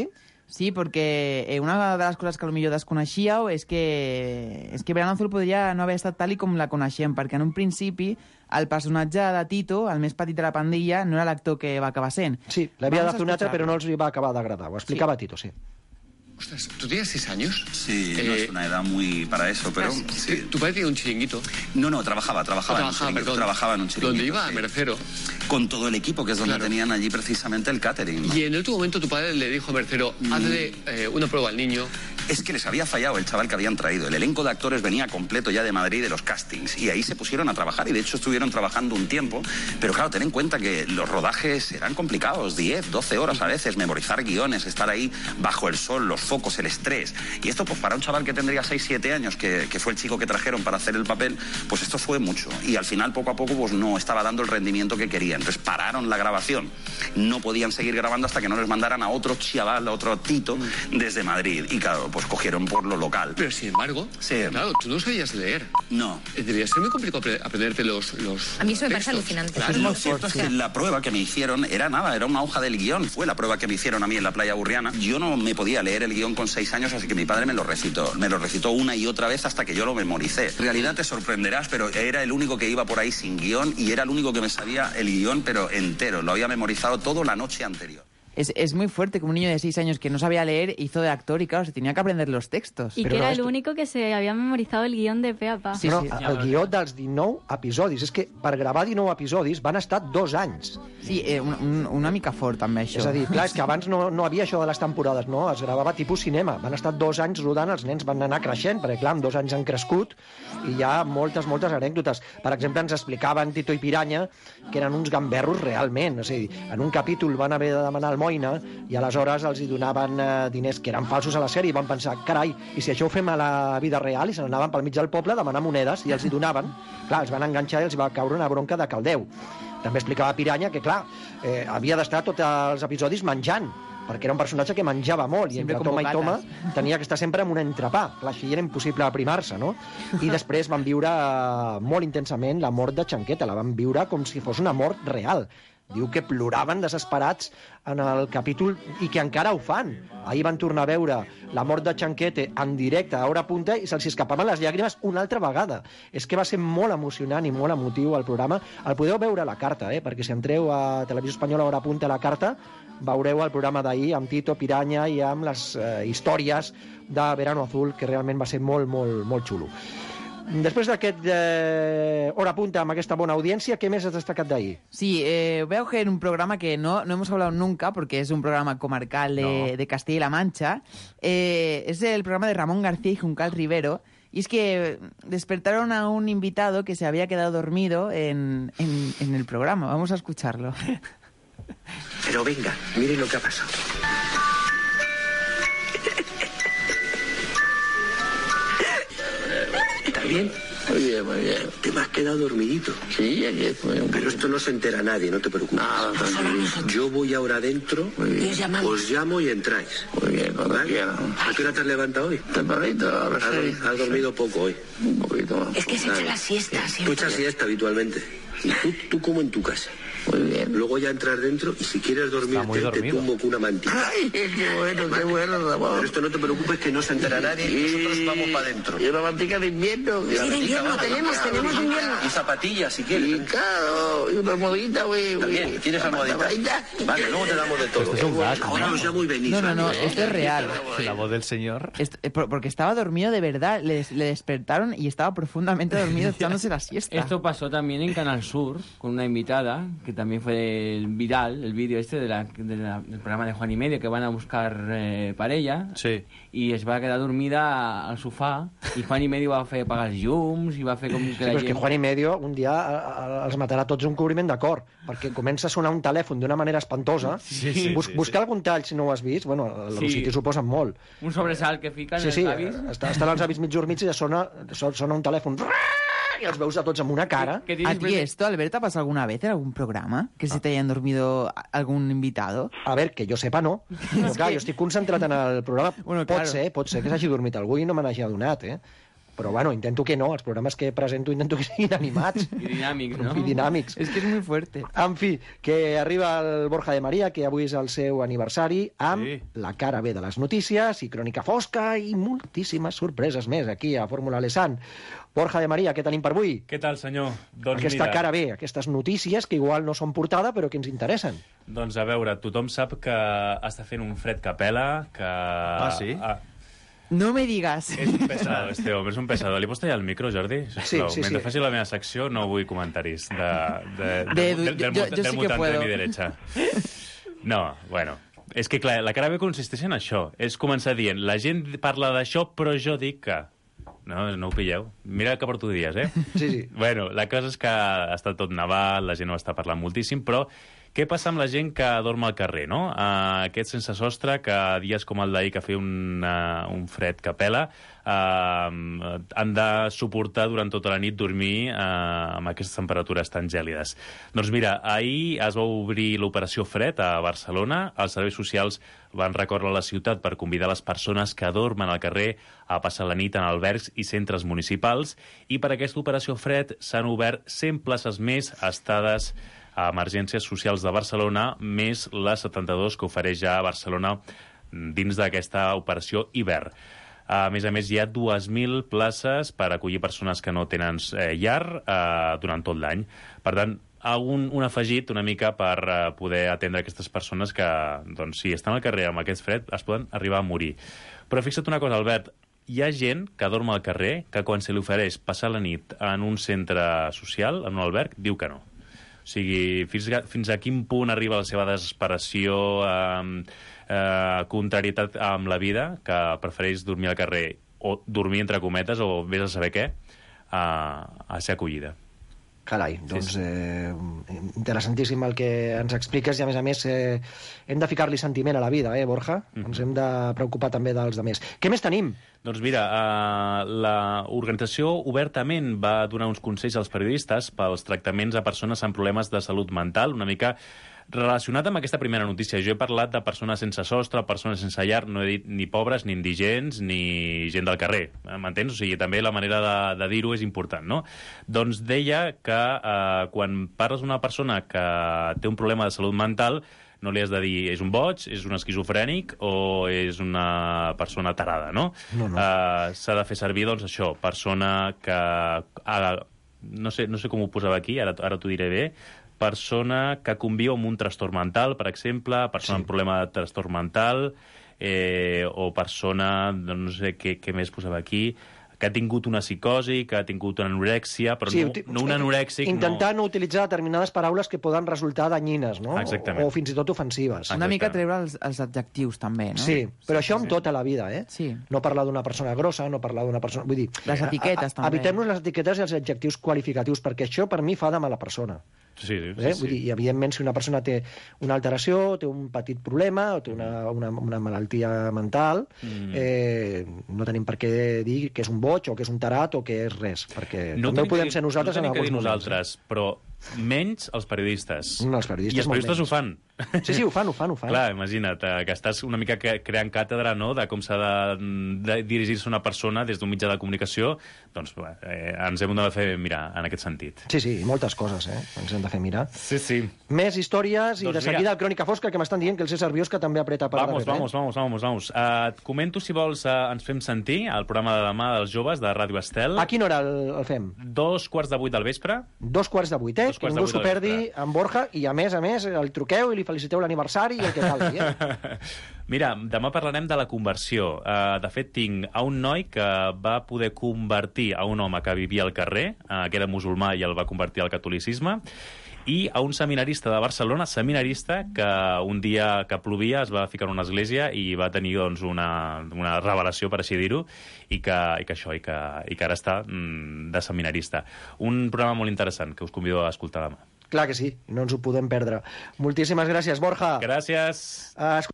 Sí, perquè una de les coses que potser desconeixíeu és que Verano Azul podria no haver estat tal com la coneixem, perquè en un principi el personatge de Tito, el més petit de la pandilla, no era l'actor que va acabar sent. Sí, l'havia de fer un altre, però no els va acabar d'agradar. Ho explicava Tito, sí. Ostras, ¿tú tienes 6 años? Sí, no es una edad muy para eso, pero... Sí. ¿Tu padre tiene un chiringuito? No, trabajaba en un chiringuito. ¿Dónde iba? Mercero. Con todo el equipo, que es donde tenían allí precisamente el catering, ¿no? Y en el último momento tu padre le dijo a Mercero, hazle una prueba al niño. Es que les había fallado el chaval que habían traído. El elenco de actores venía completo ya de Madrid, de los castings, y ahí se pusieron a trabajar, y de hecho estuvieron trabajando un tiempo, pero claro, ten en cuenta que los rodajes eran complicados, 10, 12 horas a veces, memorizar guiones, estar ahí bajo el sol, los focos, el estrés, y esto pues para un chaval que tendría 6, 7 años, que fue el chico que trajeron para hacer el papel, pues esto fue mucho, y al final poco a poco pues no estaba dando el rendimiento que querían, entonces pararon la grabación, no podían seguir grabando hasta que no les mandaran a otro chaval, a otro Tito, desde Madrid, y claro, pues cogieron por lo local. Pero sin embargo, claro, tú no sabías leer. No. Debería ser muy complicado aprenderte los A mí eso me parece alucinante. Claro, lo cierto es que la prueba que me hicieron era una hoja del guión. Fue la prueba que me hicieron a mí en la playa Burriana. Yo no me podía leer el guión con 6 años, así que mi padre me lo recitó una y otra vez hasta que yo lo memoricé. En realidad te sorprenderás, pero era el único que iba por ahí sin guión y era el único que me sabía el guión, pero entero. Lo había memorizado todo la noche anterior. Es muy fuerte que un niño de 6 años que no sabía leer hizo de actor y, claro, se tenía que aprender los textos. I que era el único que se havia memorizado el guió de pe a pa. Sí, el guió dels 19 episodis. És que per gravar 19 episodis van estar 2 anys. Sí, una mica fort, també, això. És a dir, clar, és que abans no havia això de les temporades, no? Es gravava tipus cinema. Van estar 2 anys rodant, els nens van anar creixent, perquè, clar, en 2 anys han crescut, i hi ha moltes anècdotes. Per exemple, ens explicaven Tito i Piranya que eren uns gamberros realment. És a dir, en un capítol van haver de demanar almoina i aleshores els hi donaven diners que eren falsos a la sèrie i van pensar, carai, i si això ho fem a la vida real, i se n'anaven pel mig del poble a demanar monedes i els hi donaven, clar, els van enganxar i els va caure una bronca de caldeu. També explicava Piranya que, clar, havia d'estar tots els episodis menjant, perquè era un personatge que menjava molt, i entre toma i toma tenia que estar sempre amb un entrepà. Clar, així era impossible aprimar-se, no? I després van viure molt intensament la mort de Chanqueta, la van viure com si fos una mort real. Diu que ploraven desesperats en el capítol i que encara ho fan. Ahir van tornar a veure la mort de Chanquete en directe a hora punta i se'ls escapaven les llàgrimes una altra vegada. És que va ser molt emocionant i molt emotiu el programa. El podeu veure a la carta, perquè si entreu a Televisió Espanyola a hora punta a la carta veureu el programa d'ahir amb Tito, Piranya i amb les històries de Verano Azul, que realment va ser molt, molt, molt xulo. Després d'aquest hora punta amb aquesta bona audiència, ¿qué més has destacat d'ahir? Sí, veo que en un programa que no hemos hablado nunca, porque es un programa comarcal de Castilla y La Mancha, es el programa de Ramón García y Juncal Rivero, y es que despertaron a un invitado que se había quedado dormido en el programa. Vamos a escucharlo. Pero venga, miren lo que ha pasado. ¿Estás bien? Muy bien, muy bien. ¿Te me has quedado dormidito? Sí, aquí estoy. Pero esto no se entera nadie, no te preocupes. Nada, yo voy ahora adentro, os llamo y entráis. Muy bien, cuando quieran. ¿A qué hora te has levantado hoy? Tempranito, a las 6. Has dormido poco hoy. Un poquito más. Es que se echa la siesta Tú siempre. echas siesta habitualmente. Y tú como en tu casa. Muy bien. Luego ya entras dentro y si quieres dormirte te tumbo con una mantita. Ay, qué bueno, Ramón. Pero esto no te preocupes que no se entera nadie. Nosotros vamos para adentro. Y una mantica de invierno. Sí, de invierno, tenemos de invierno. Y zapatillas si quieres. Y claro, y una almohadita, güey. También, ¿tienes almohadita? Vale, luego te damos de todo. Esto es un gag, Ahora os llamo y venís. No, esto es real. La voz del señor. Porque estaba dormido de verdad, le despertaron y estaba profundamente dormido echándose la siesta. Esto pasó también en Canal Sur, con una invitada, que también fue viral, el vídeo este del programa de Juan y Medio, que van a buscar parella, sí. I es va quedar dormida al sofà, i Juan y Medio va fer apagar els llums, i va fer com que la gent... que Juan y Medio un dia els matarà tots un cobriment d'acord, perquè comença a sonar un telèfon d'una manera espantosa. Buscar algun tall, si no ho has vist, bueno, els sitios ho posen molt. Un sobresalt que fiquen els avis. Estan els avis mig dormits i ja sona un telèfon... y els veus a tots amb una cara. ¿A ti esto, Albert, ha pasado alguna vez en algún programa? ¿Que se te hayan dormido algún invitado? A ver, que jo sepa, no. Però, clar, jo estic concentrat en el programa. Bueno, pot ser que s'hagi dormit algú i no me n'hagi adonat, Però, bueno, intento que no. Els programes que presento intento que siguin animats. I dinàmics, no? I dinàmics. És que és molt fuerte. En fi, que arriba el Borja de María, que avui és el seu aniversari, amb la cara B de les notícies i Crònica Fosca i moltíssimes sorpreses més aquí a Fórmula Lesan. Borja de María, què tenim per avui? Què tal, senyor? Doncs Aquesta mira, cara B, aquestes notícies que igual no són portada però que ens interessen. Doncs a veure, tothom sap que està fent un fred que pela, que... sí? No me digas. És un pesado, este home, és un pesado. Li pots tallar el micro, Jordi? Sí, sí, Mentre sí. faci la meva secció no vull comentaris del yo sí que mutante puedo. de mi derecha. No, bueno, és que clar, la cara B consisteix en això. És començar dient, la gent parla d'això, però jo dic que... No ho pilleu. Mira que porto dies, eh? Sí, sí. Bueno, la cosa és que està tot nevat, la gent no està parlant moltíssim, però què passa amb la gent que dorm al carrer, no? Aquests sense sostre, que dies com el d'ahir, que feia un fred que pela, han de suportar durant tota la nit dormir amb aquestes temperatures tan gèlides. Doncs mira, ahir es va obrir l'operació Fred a Barcelona. Els serveis socials van recórrer a la ciutat per convidar les persones que dormen al carrer a passar la nit en albergs i centres municipals, i per aquesta operació Fred s'han obert 100 places més estades a Emergències Socials de Barcelona, més les 72 que ofereix ja a Barcelona dins d'aquesta operació hivern. A més, hi ha 2.000 places per acollir persones que no tenen llar durant tot l'any. Per tant, un afegit una mica per poder atendre aquestes persones que, doncs, si estan al carrer amb aquest fred, es poden arribar a morir. Però fixa't una cosa, Albert, hi ha gent que dorm al carrer que quan se li ofereix passar la nit en un centre social, en un alberg, diu que no. O sigui, fins a quin punt arriba la seva desesperació, contrarietat amb la vida, que prefereix dormir al carrer, o dormir entre cometes, o vés a saber què, a ser acollida. Carai, doncs interessantíssim el que ens expliques i, a més, hem de ficar-li sentiment a la vida, Borja? Ens hem de preocupar també dels altres. Què més tenim? Doncs mira, l'organització obertament va donar uns consells als periodistes pels tractaments a persones amb problemes de salut mental, una mica relacionat amb aquesta primera notícia. Jo he parlat de persones sense sostre, persones sense llar, no he dit ni pobres, ni indigents, ni gent del carrer, m'entens? O sigui, també la manera de dir-ho és important, no? Doncs deia que quan parles d'una persona que té un problema de salut mental, no li has de dir és un boig, és un esquizofrènic o és una persona tarada, no? S'ha de fer servir, doncs, això, persona que... No sé com ho posava aquí, ara t'ho diré bé, persona que conviu amb un trastorn mental, per exemple, persona amb problema de trastorn mental, o persona, no sé què més posava aquí, que ha tingut una psicosi, que ha tingut una anorèxia, però no un anorèxic... Intentar no utilitzar determinades paraules que poden resultar danyines, no? Exactament. O fins i tot ofensives. Una mica treure els adjectius, també, no? Sí, però això amb tota la vida, Sí. No parlar d'una persona grossa, no parlar d'una persona... Vull dir, les etiquetes, també. Evitem-nos les etiquetes i els adjectius qualificatius, perquè això, per mi, fa de mala persona. Sí. Vull dir, i evidentment, si una persona té una alteració, té un petit problema, o té una malaltia mental, no tenim per què dir que és un boig, o que és un tarat, o que és res, perquè també ho podem ser nosaltres en alguns moments. Nosaltres, però menys els periodistes. No, els periodistes I els periodistes ho fan. Sí, ho fan. Clar, imagina't, que estàs una mica creant càtedra, no?, de com s'ha de dirigir-se una persona des d'un mitjà de comunicació, doncs ens hem de fer mirar en aquest sentit. Sí, moltes coses, ens hem de fer mirar. Sí. Més històries, i de seguida el Crònica Fosca, que m'estan dient que el César Biosca també apreta per darrere. Vamos. Et comento, si vols, ens fem sentir al programa de demà dels joves de Ràdio Estel. A quina hora el fem? 7:45 del vespre. 7:45, que ningú s'ho perdi, amb Borja, i a més, el truqueu i li feliciteu l'aniversari i el que calgui, Mira, demà parlarem de la conversió. De fet, tinc a un noi que va poder convertir a un home que vivia al carrer, que era musulmà i el va convertir al catolicisme, i a un seminarista de Barcelona, que un dia que plovia es va ficar en una església i va tenir, doncs, una revelació, per així dir-ho, i que ara està de seminarista. Un programa molt interessant que us convido a escoltar demà. Clar que sí, no ens ho podem perdre. Moltíssimes gràcies, Borja. Gràcies.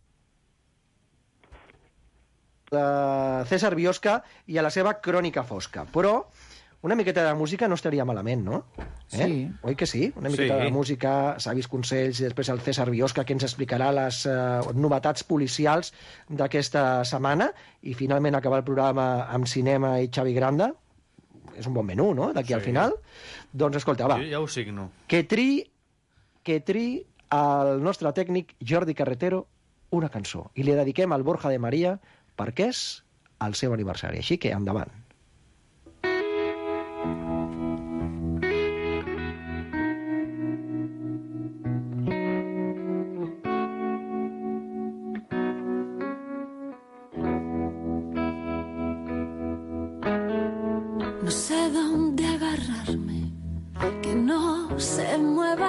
César Biosca i a la seva Crònica Fosca. Però una miqueta de música no estaria malament, no? Sí. Oi que sí? Una miqueta de música, savis consells, i després el César Biosca, que ens explicarà les novetats policials d'aquesta setmana, i finalment acabar el programa amb cinema i Xavi Granda. és un bon menú, no?, d'aquí al final. Doncs escolta, va. Jo ja ho signo. Que triï al nostre tècnic Jordi Carretero una cançó. I li dediquem al Borja de Maria perquè és el seu aniversari. Així que endavant. No sé dónde agarrarme, que no se mueva.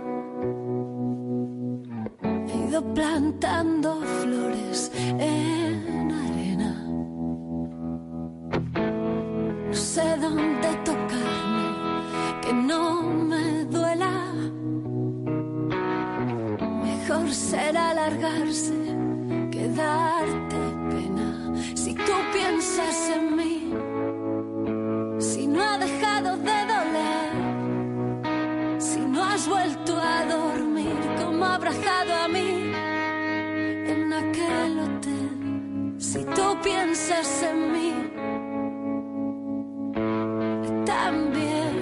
He ido plantando flores en arena. No sé dónde tocarme, que no me duela. Mejor será alargarse que darte pena. Si tú piensas en mí, si no ha dejado de doler, si no has vuelto a dormir como abrazado a mí en aquel hotel, si tú piensas en mí también.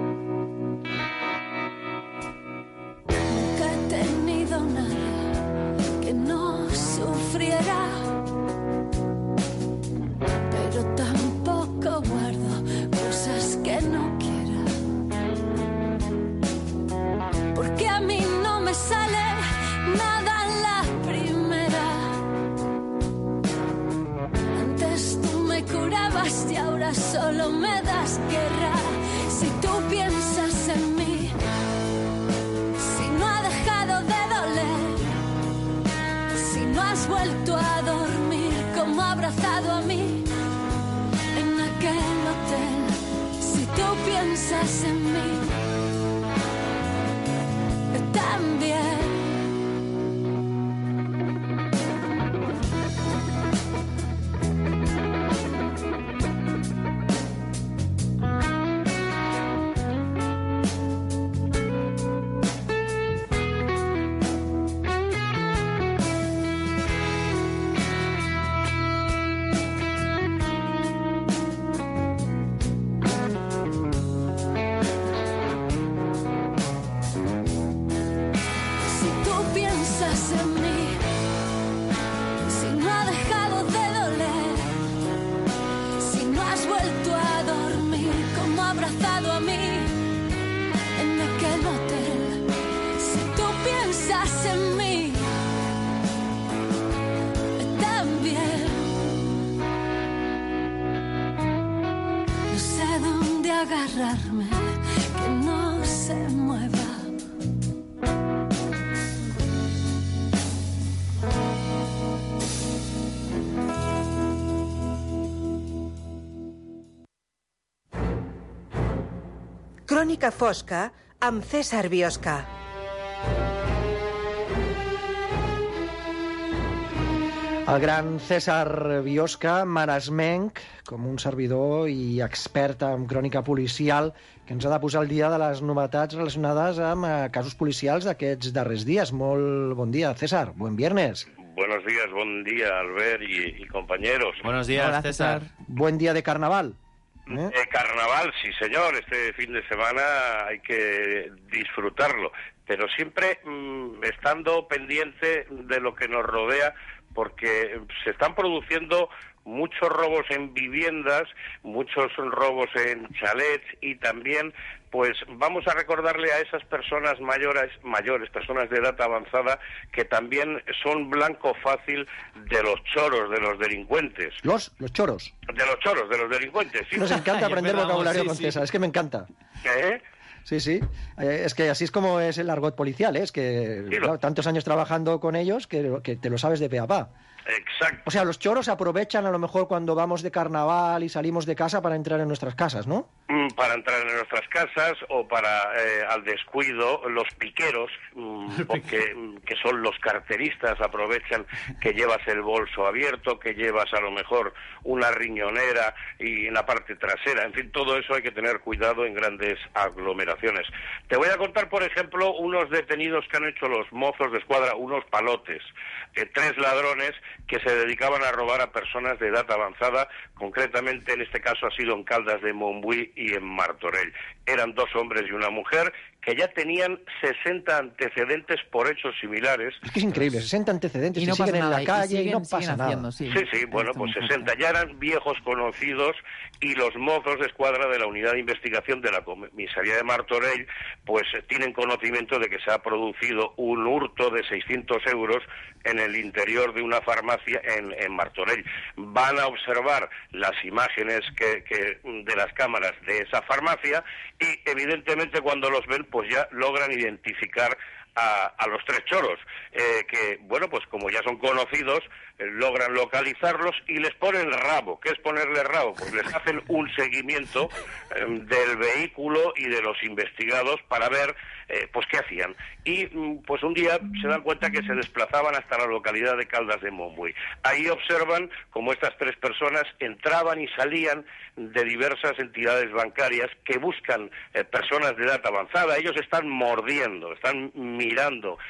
Nunca he tenido nada que no sufriera, pero tampoco guardo cosas que no quiera, porque a mí no me sale nada en la primera. Antes tú me curabas y ahora solo me das guerra. Si tú piensas en mí, si no ha dejado de doler, si no has vuelto a dormir como abrazado a mí en aquel hotel, si tú piensas en mí también. Agarrarme, que no se mueva. Crònica fosca amb César Biosca. El gran César Biosca, maresmenc, com un servidor i expert en crònica policial, que ens ha de posar al dia de les novetats relacionades amb casos policials d'aquests darrers dies. Molt bon dia, César. Buen viernes. Buenos días, buen día, Albert y compañeros. Buenos días, Hola, César. Buen día de carnaval. Carnaval, sí señor, este fin de semana hay que disfrutarlo, pero siempre estando pendiente de lo que nos rodea, porque se están produciendo muchos robos en viviendas, muchos robos en chalets y también, pues vamos a recordarle a esas personas mayores, personas de edad avanzada, que también son blanco fácil de los choros, de los delincuentes. ¿Los choros? De los choros, de los delincuentes, sí. Nos encanta aprender vocabulario con César, es que me encanta. ¿Eh? Sí, sí. Es que así es como es el argot policial, ¿eh? Es que claro, tantos años trabajando con ellos que te lo sabes de pe a pa. Exacto. O sea, los choros aprovechan a lo mejor cuando vamos de carnaval y salimos de casa para entrar en nuestras casas, ¿no? Para entrar en nuestras casas o para, al descuido, los piqueros, que son los carteristas, aprovechan que llevas el bolso abierto, que llevas a lo mejor una riñonera y en la parte trasera. En fin, todo eso hay que tener cuidado en grandes aglomeraciones. Te voy a contar, por ejemplo, unos detenidos que han hecho los mozos de escuadra, unos palotes, 3 ladrones que se dedicaban a robar a personas de edad avanzada, concretamente en este caso ha sido en Caldas de Montbui y en Martorell. Eran 2 hombres y una mujer que ya tenían 60 antecedentes por hechos similares. Es que es increíble, 60 antecedentes y no siguen en la calle y no pasa nada. Sí, bueno, pues 60 ya eran viejos conocidos y los mozos de escuadra de la Unidad de Investigación de la Comisaría de Martorell pues tienen conocimiento de que se ha producido un hurto de 600 euros en el interior de una farmacia en Martorell. Van a observar las imágenes que de las cámaras de esa farmacia y evidentemente cuando los ven pues ya logran identificar a los 3 choros, que, bueno, pues como ya son conocidos, logran localizarlos y les ponen rabo. ¿Qué es ponerle rabo? Pues les hacen un seguimiento del vehículo y de los investigados para ver, pues, qué hacían. Y, pues, un día se dan cuenta que se desplazaban hasta la localidad de Caldas de Montbui. Ahí observan cómo estas 3 personas entraban y salían de diversas entidades bancarias que buscan personas de edad avanzada. Ellos están mordiendo, están mirando,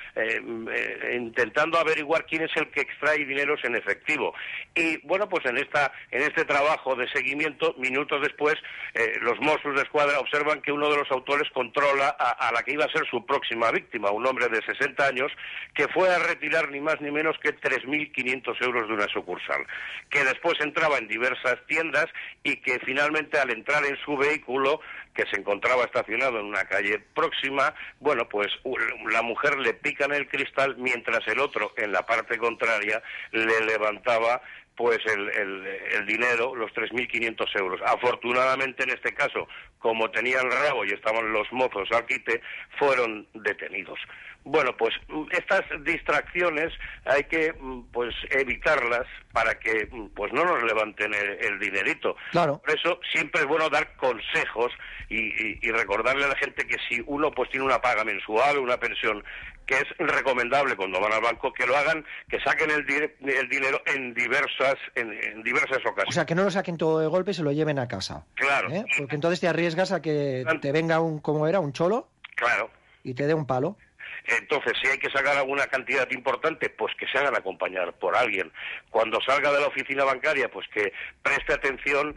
intentando averiguar quién es el que extrae dineros en efectivo. Y bueno, pues en este trabajo de seguimiento, minutos después, los Mossos de Escuadra observan que uno de los autores controla a la que iba a ser su próxima víctima, un hombre de 60 años, que fue a retirar ni más ni menos que 3.500 euros de una sucursal, que después entraba en diversas tiendas y que finalmente al entrar en su vehículo, que se encontraba estacionado en una calle próxima, bueno, pues la mujer le pica en el cristal mientras el otro, en la parte contraria, le levantaba pues el dinero, los 3.500 euros. Afortunadamente en este caso, como tenían rabo y estaban los mozos al quite, fueron detenidos. Bueno, pues estas distracciones hay que pues evitarlas para que pues no nos levanten el dinerito. Claro. Por eso siempre es bueno dar consejos y recordarle a la gente que si uno pues tiene una paga mensual, una pensión, que es recomendable cuando van al banco que lo hagan, que saquen el dinero en diversas ocasiones. O sea, que no lo saquen todo de golpe y se lo lleven a casa. Claro. Porque entonces te arriesgas a que te venga un cholo. Claro. Y te dé un palo. Entonces, si hay que sacar alguna cantidad importante, pues que se hagan acompañar por alguien. Cuando salga de la oficina bancaria, pues que preste atención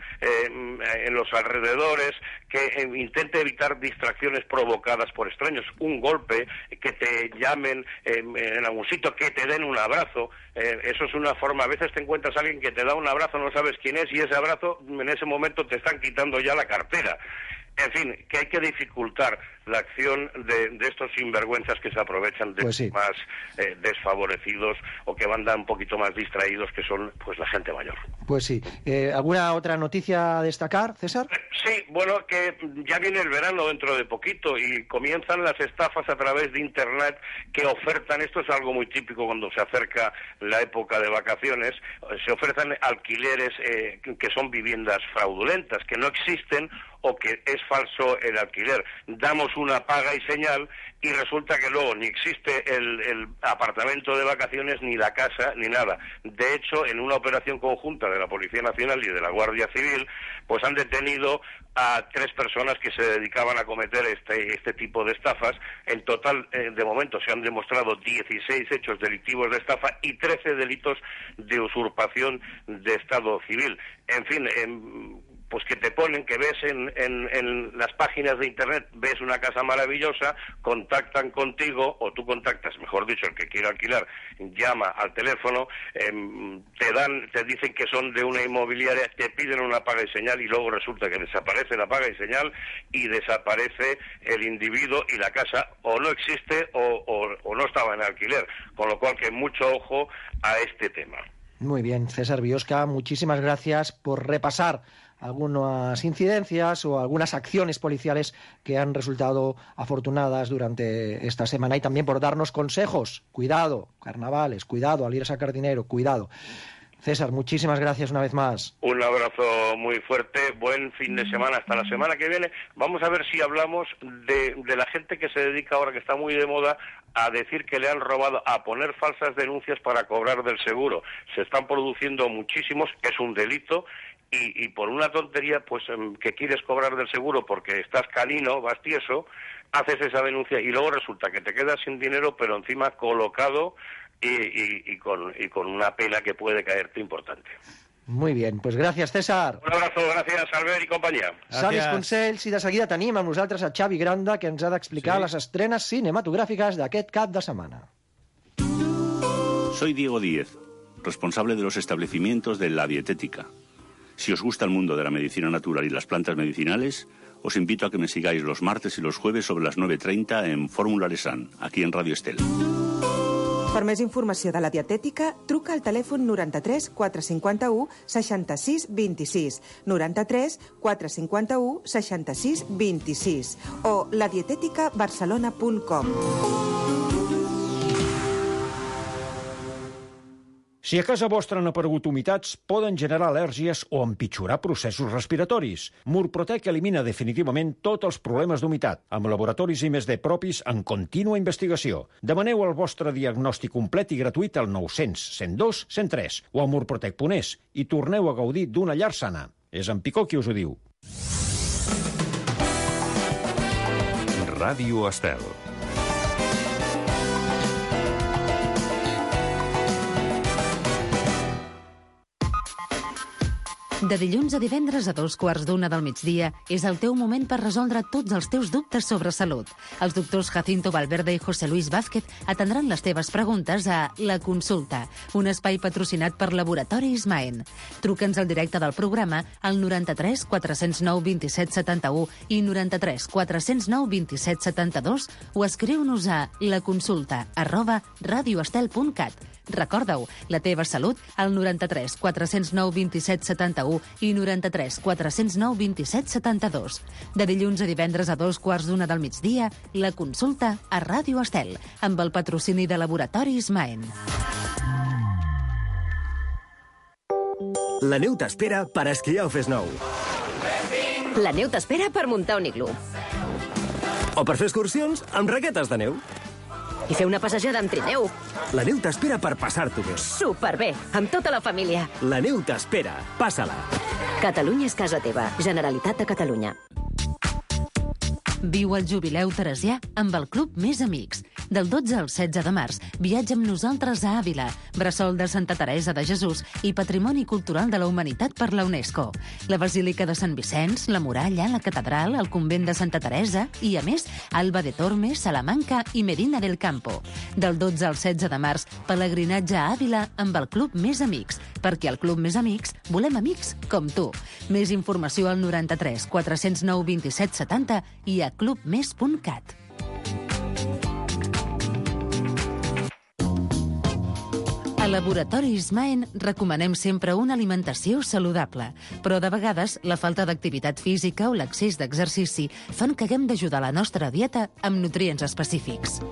en los alrededores, que intente evitar distracciones provocadas por extraños. Un golpe, que te llamen en algún sitio, que te den un abrazo. Eso es una forma. A veces te encuentras a alguien que te da un abrazo, no sabes quién es, y ese abrazo, en ese momento te están quitando ya la cartera. En fin, que hay que dificultar la acción de estos sinvergüenzas que se aprovechan de los más desfavorecidos o que van un poquito más distraídos, que son pues la gente mayor. Pues sí. ¿Alguna otra noticia a destacar, César? Sí, bueno, que ya viene el verano dentro de poquito y comienzan las estafas a través de Internet que ofertan, esto es algo muy típico cuando se acerca la época de vacaciones, se ofrecen alquileres que son viviendas fraudulentas, que no existen o que es falso el alquiler. Damos una paga y señal y resulta que luego ni existe el apartamento de vacaciones, ni la casa, ni nada. De hecho, en una operación conjunta de la Policía Nacional y de la Guardia Civil, pues han detenido a 3 personas que se dedicaban a cometer este tipo de estafas. En total, de momento, se han demostrado 16 hechos delictivos de estafa y 13 delitos de usurpación de estado civil. En fin, pues que te ponen, que ves en las páginas de Internet, ves una casa maravillosa, contactan contigo, o tú contactas, mejor dicho, el que quiera alquilar, llama al teléfono, te dicen que son de una inmobiliaria, te piden una paga y señal y luego resulta que desaparece la paga y señal y desaparece el individuo y la casa o no existe o no estaba en alquiler, con lo cual que mucho ojo a este tema. Muy bien, César Biosca, muchísimas gracias por repasar algunas incidencias o algunas acciones policiales que han resultado afortunadas durante esta semana y también por darnos consejos. Cuidado, carnavales, cuidado al ir a sacar dinero, cuidado. César, muchísimas gracias una vez más. Un abrazo muy fuerte, buen fin de semana, hasta la semana que viene. Vamos a ver si hablamos de la gente que se dedica ahora, que está muy de moda, a decir que le han robado, a poner falsas denuncias para cobrar del seguro. Se están produciendo muchísimos, es un delito. Y por una tontería, pues que quieres cobrar del seguro porque estás canino, vas tieso, haces esa denuncia y luego resulta que te quedas sin dinero, pero encima colocado y con una pena que puede caerte importante. Muy bien, pues gràcies, César. Un abrazo, gràcies, Albert i companyia. Savis consells, i de seguida tenim amb nosaltres a Xavi Granda, que ens ha d'explicar les estrenes cinematográficas d'aquest cap de setmana. Soy Diego Díez, responsable de los establecimientos de La Dietética. Si os gusta el mundo de la medicina natural y las plantas medicinales, os invito a que me sigáis los martes y los jueves sobre las 9:30 en Fórmula Lesan, aquí en Radio Estel. Per més informació de La Dietètica, truca al telèfon 93 451 66 26, 93 451 66 26 o ladieteticabarcelona.com. Si a casa vostra han aparegut humitats, poden generar al·lèrgies o empitjorar processos respiratoris. Murprotec elimina definitivament tots els problemes d'humitat, amb laboratoris I+D propis en contínua investigació. Demaneu el vostre diagnòstic complet i gratuït al 900 102 103 o a murprotec.es i torneu a gaudir d'una llar sana. És en Picó qui us ho diu. Ràdio Estel. De dilluns a divendres a 2:15 del migdia és el teu moment per resoldre tots els teus dubtes sobre salut. Els doctors Jacinto Valverde i José Luis Vázquez atendran les teves preguntes a La Consulta, un espai patrocinat per Laboratoris Maen. Truca'ns al directe del programa al 93 409 27 71 i 93 409 27 72 o escriu-nos a laconsulta@radioestel.cat. Recorda-ho, la teva salut al 93 409 27 71 i 93 409 27 72. De dilluns a divendres a 2:15 del migdia, La Consulta a Ràdio Estel, amb el patrocini de Laboratoris Maen. La neu t'espera per esquiar o fer snow. La neu t'espera per muntar un iglú. O per fer excursions amb raquetes de neu. I fer una passejada amb trineu. La neu t'espera per passar-t'ho bé. Superbé, amb tota la família. La neu t'espera. Passa-la. Catalunya és casa teva. Generalitat de Catalunya. Viu el jubileu teresià amb el Club Més Amics. Del 12 al 16 de març, viatja amb nosaltres a Àvila, bressol de Santa Teresa de Jesús i Patrimoni Cultural de la Humanitat per la UNESCO. La Basílica de Sant Vicenç, la Muralla, la Catedral, el Convent de Santa Teresa i, a més, Alba de Tormes, Salamanca i Medina del Campo. Del 12 al 16 de març, pelegrinatge a Àvila amb el Club Més Amics, perquè al Club Més Amics volem amics com tu. Més informació al 93 409 27 70 i a clubmes.cat. A Laboratoris Maen recomanem sempre una alimentació saludable, però de vegades la falta d'activitat física o l'excés d'exercici fan que haguem d'ajudar la nostra dieta amb nutrients específics.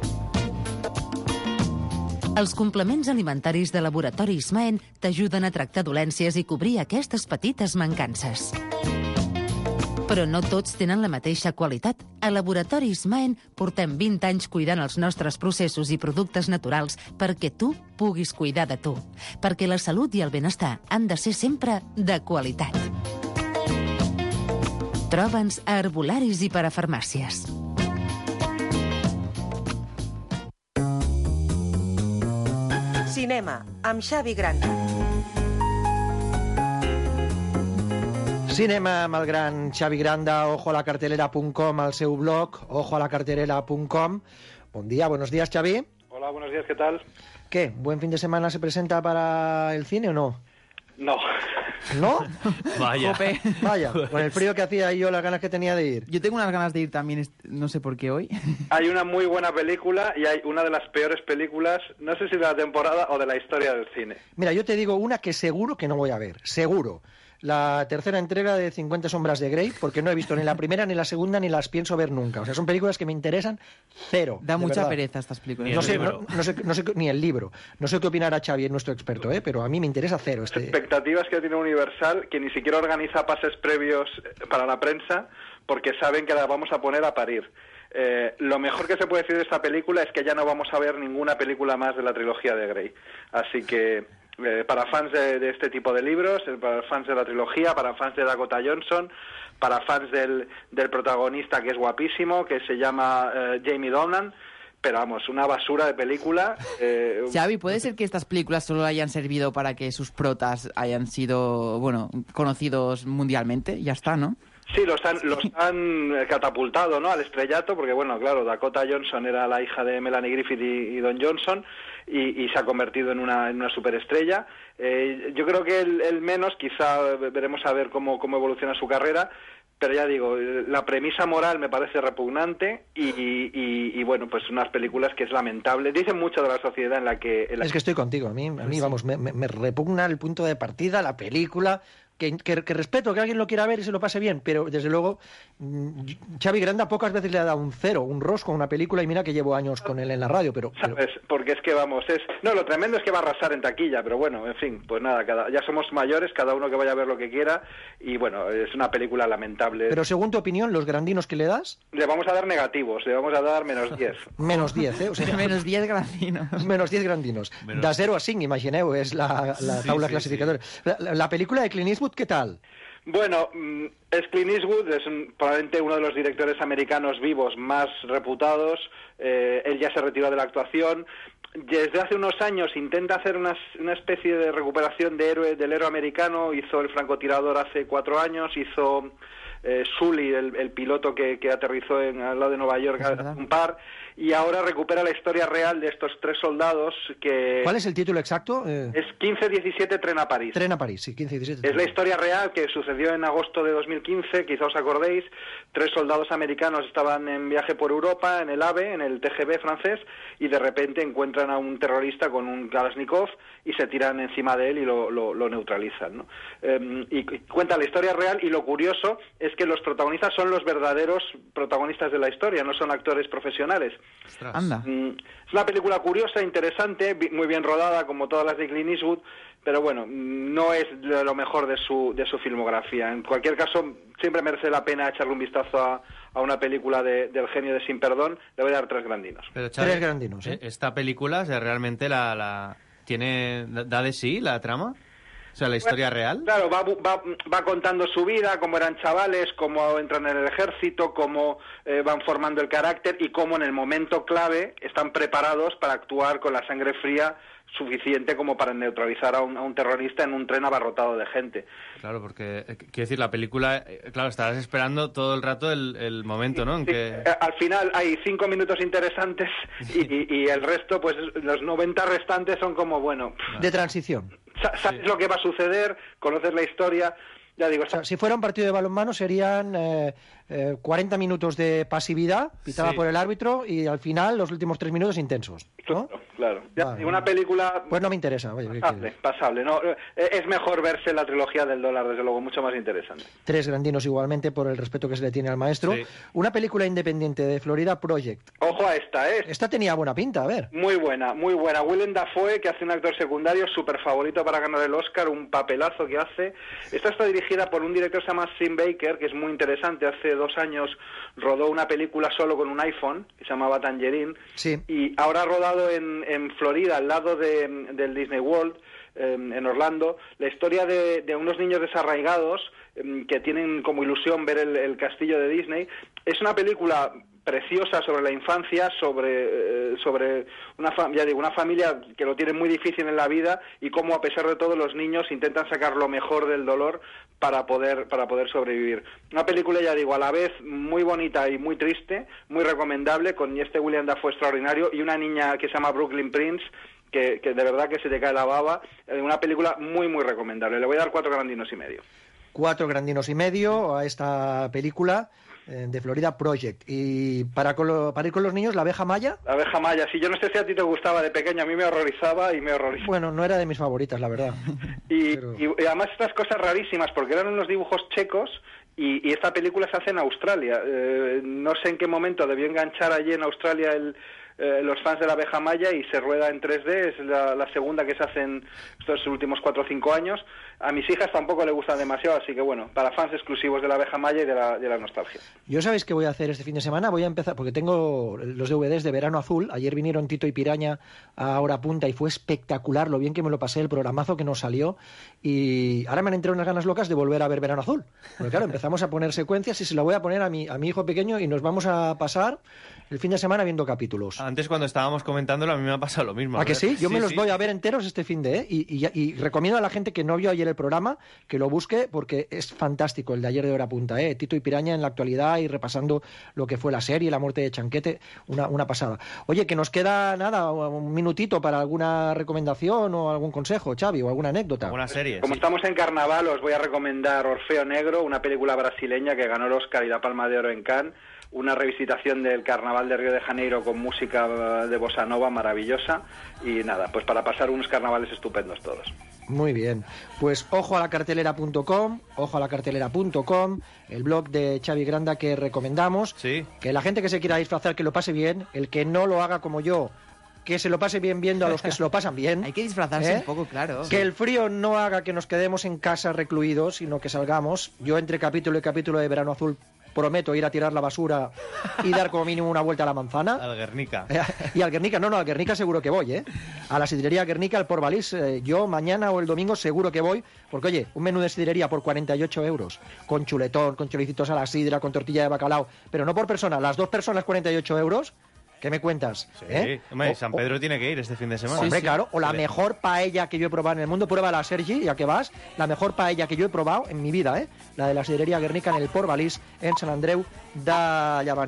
Els complements alimentaris de Laboratoris Maen t'ajuden a tractar dolències i cobrir aquestes petites mancances. Però no tots tenen la mateixa qualitat. A Laboratoris Maen portem 20 anys cuidant els nostres processos i productes naturals perquè tu puguis cuidar de tu. Perquè la salut i el benestar han de ser sempre de qualitat. Troba'ns a herbolaris i parafarmàcies. Cinema, amb Xavi Granda. Cinema amb el gran Xavi Granda, ojoalacartelera.com, al seu blog, ojoalacartelera.com. Buen día, buenos días, Xavi. Hola, buenos días, ¿qué tal? ¿Qué? ¿Buen fin de semana se presenta para el cine o no? No. ¿No? Vaya. Vaya, con el frío que hacía y yo, las ganas que tenía de ir. Yo tengo unas ganas de ir también, no sé por qué hoy. Hay una muy buena película y hay una de las peores películas, no sé si de la temporada o de la historia del cine. Mira, yo te digo una que seguro que no voy a ver, seguro. La tercera entrega de 50 sombras de Grey, porque no he visto ni la primera, ni la segunda, ni las pienso ver nunca. O sea, son películas que me interesan cero. Da mucha verdad. pereza estas películas. No sé, ni el libro. No sé qué opinará Xavi, nuestro experto, pero a mí me interesa cero. Expectativas que tiene Universal, que ni siquiera organiza pases previos para la prensa, porque saben que la vamos a poner a parir. Lo mejor que se puede decir de esta película es que ya no vamos a ver ninguna película más de la trilogía de Grey. Así que para fans de este tipo de libros, para fans de la trilogía, para fans de Dakota Johnson, para fans del protagonista, que es guapísimo, que se llama Jamie Dornan, pero vamos, una basura de película. Xavi, ¿puede ser que estas películas solo hayan servido para que sus protas hayan sido, bueno, conocidos mundialmente? Ya está, ¿no? Sí, los han catapultado, ¿no?, al estrellato, porque, bueno, claro, Dakota Johnson era la hija de Melanie Griffith y Don Johnson, y se ha convertido en una superestrella. Yo creo que el menos, quizá veremos a ver cómo evoluciona su carrera, pero ya digo, la premisa moral me parece repugnante y bueno, pues unas películas que es lamentable. Dicen mucho de la sociedad en la que... Es que estoy contigo, a mí vamos, me repugna el punto de partida, la película... Que respeto que alguien lo quiera ver y se lo pase bien, pero desde luego Xavi Granda pocas veces le ha dado un 0, un rosco a una película, y mira que llevo años con él en la radio, pero... ¿Sabes? Porque es que vamos, No, lo tremendo es que va a arrasar en taquilla, pero bueno, en fin, pues nada, ya somos mayores, cada uno que vaya a ver lo que quiera, y bueno, es una película lamentable. Pero según tu opinión, ¿los grandinos que le das? Le vamos a dar negativos, le vamos a dar menos 10. Menos 10, ¿eh? O sea, menos 10 grandinos. Menos 10 grandinos. Da 0 a 5, imagineu, es la taula clasificadora. Sí. La película de Clint Eastwood, ¿qué tal? Bueno, es Clint Eastwood, es probablemente uno de los directores americanos vivos más reputados. Él ya se retiró de la actuación. Desde hace unos años intenta hacer una especie de recuperación del héroe americano. Hizo El francotirador hace 4 años, hizo Sully, el piloto que aterrizó al lado de Nueva York hace un par, y ahora recupera la historia real de estos 3 soldados que... ¿Cuál es el título exacto? Es 15-17 Tren a París. Tren a París, sí, 15-17. Es la historia real que sucedió en agosto de 2015, quizá os acordéis. 3 soldados americanos estaban en viaje por Europa, en el AVE, en el TGV francés, y de repente encuentran a un terrorista con un Kalashnikov y se tiran encima de él y lo neutralizan, ¿no? Y cuenta la historia real, y lo curioso es que los protagonistas son los verdaderos protagonistas de la historia, no son actores profesionales. Anda. Es una película curiosa, interesante, muy bien rodada, como todas las de Clint Eastwood, pero bueno, no es lo mejor de su filmografía. En cualquier caso, siempre merece la pena echarle un vistazo a una película del genio de Sin Perdón. Le voy a dar 3 grandinos. Pero, Xavi, 3 grandinos, ¿eh? ¿Esta película, o sea, realmente da de sí la trama? O sea, la historia real. Claro, va contando su vida, cómo eran chavales, cómo entran en el ejército, cómo van formando el carácter y cómo en el momento clave están preparados para actuar con la sangre fría suficiente como para neutralizar a un terrorista en un tren abarrotado de gente. Claro, porque, quiero decir, la película, claro, estarás esperando todo el rato el momento, ¿no? En que... Al final hay 5 minutos interesantes y el resto, pues los 90 restantes son como, bueno... De transición. Sabes lo que va a suceder, conoces la historia... Ya digo, o sea, si fuera un partido de balonmano serían 40 minutos de pasividad pitada por el árbitro y al final los últimos 3 minutos intensos, ¿no? Claro. Vale. Una película... Pues no me interesa. Oye, pasable. No, es mejor verse la trilogía del dólar, desde luego, mucho más interesante. 3 grandinos igualmente por el respeto que se le tiene al maestro. Sí. Una película independiente de Florida Project. Ojo a esta, ¿eh? Esta tenía buena pinta, a ver. Muy buena, muy buena. Willem Dafoe, que hace un actor secundario, súper favorito para ganar el Oscar, un papelazo que hace. Esta está dirigida por un director que se llama Sim Baker, que es muy interesante. Hace 2 años rodó una película solo con un iPhone, que se llamaba Tangerine. Sí. Y ahora ha rodado en Florida, al lado del Disney World, en Orlando, la historia de unos niños desarraigados que tienen como ilusión ver el castillo de Disney. Es una película preciosa sobre la infancia, sobre una familia que lo tiene muy difícil en la vida y cómo, a pesar de todo, los niños intentan sacar lo mejor del dolor para poder sobrevivir. Una película, ya digo, a la vez muy bonita y muy triste, muy recomendable, con este Willem Dafoe extraordinario y una niña que se llama Brooklyn Prince, que de verdad que se te cae la baba. Una película muy, muy recomendable. Le voy a dar 4 grandinos y medio. 4 grandinos y medio a esta película de Florida Project. Y para ir con los niños, ¿La abeja maya? La abeja maya, sí, yo no sé si a ti te gustaba de pequeño, a mí me horrorizaba. Bueno, no era de mis favoritas, la verdad. y además estas cosas rarísimas, porque eran unos dibujos checos y esta película se hace en Australia. No sé en qué momento debió enganchar allí en Australia los fans de La abeja maya y se rueda en 3D, es la segunda que se hace en estos últimos 4 o 5 años. A mis hijas tampoco le gustan demasiado, así que bueno, para fans exclusivos de La abeja maya y de la nostalgia. Yo, ¿sabéis qué voy a hacer este fin de semana? Voy a empezar, porque tengo los DVDs de Verano Azul. Ayer vinieron Tito y Piraña a hora punta y fue espectacular lo bien que me lo pasé, el programazo que nos salió, y ahora me han entrado unas ganas locas de volver a ver Verano Azul, porque claro, empezamos empezamos a poner secuencias y se la voy a poner a mi hijo pequeño y nos vamos a pasar el fin de semana viendo capítulos. Antes, cuando estábamos comentándolo, a mí me ha pasado lo mismo. ¿A que sí? Yo me los voy a ver enteros este fin de... Y recomiendo a la gente que no vio ayer el programa que lo busque, porque es fantástico el de ayer de Hora Punta, Tito y Piraña en la actualidad y repasando lo que fue la serie, la muerte de Chanquete, una pasada. Oye, que nos queda nada, un minutito para alguna recomendación o algún consejo, Xavi, o alguna anécdota. Una serie. Como estamos en carnaval, os voy a recomendar Orfeo Negro, una película brasileña que ganó el Oscar y la Palma de Oro en Cannes, una revisitación del carnaval de Río de Janeiro con música de bossa nova maravillosa, y nada, pues para pasar unos carnavales estupendos todos. Muy bien, pues ojoalacartelera.com, el blog de Xavi Granda que recomendamos, que la gente que se quiera disfrazar que lo pase bien, el que no lo haga como yo, que se lo pase bien viendo a los que se lo pasan bien. Hay que disfrazarse un poco, claro. Que el frío no haga que nos quedemos en casa recluidos, sino que salgamos. Yo entre capítulo y capítulo de Verano Azul prometo ir a tirar la basura y dar como mínimo una vuelta a la manzana. Al Guernica. Y al Guernica, al Guernica seguro que voy, A la sidrería Guernica, al Port Valís, yo mañana o el domingo seguro que voy, porque oye, un menú de sidrería por 48 euros, con chuletón, con choricitos a la sidra, con tortilla de bacalao, pero no por persona, las 2 personas 48 euros. ¿Qué me cuentas? Sí, hombre, San Pedro tiene que ir este fin de semana. Hombre, claro, o la mejor paella que yo he probado en el mundo, pruébala, Sergi, ya que vas, la mejor paella que yo he probado en mi vida, la de la sidrería Guernica en el Port Valís, en Sant Andreu de Llevant.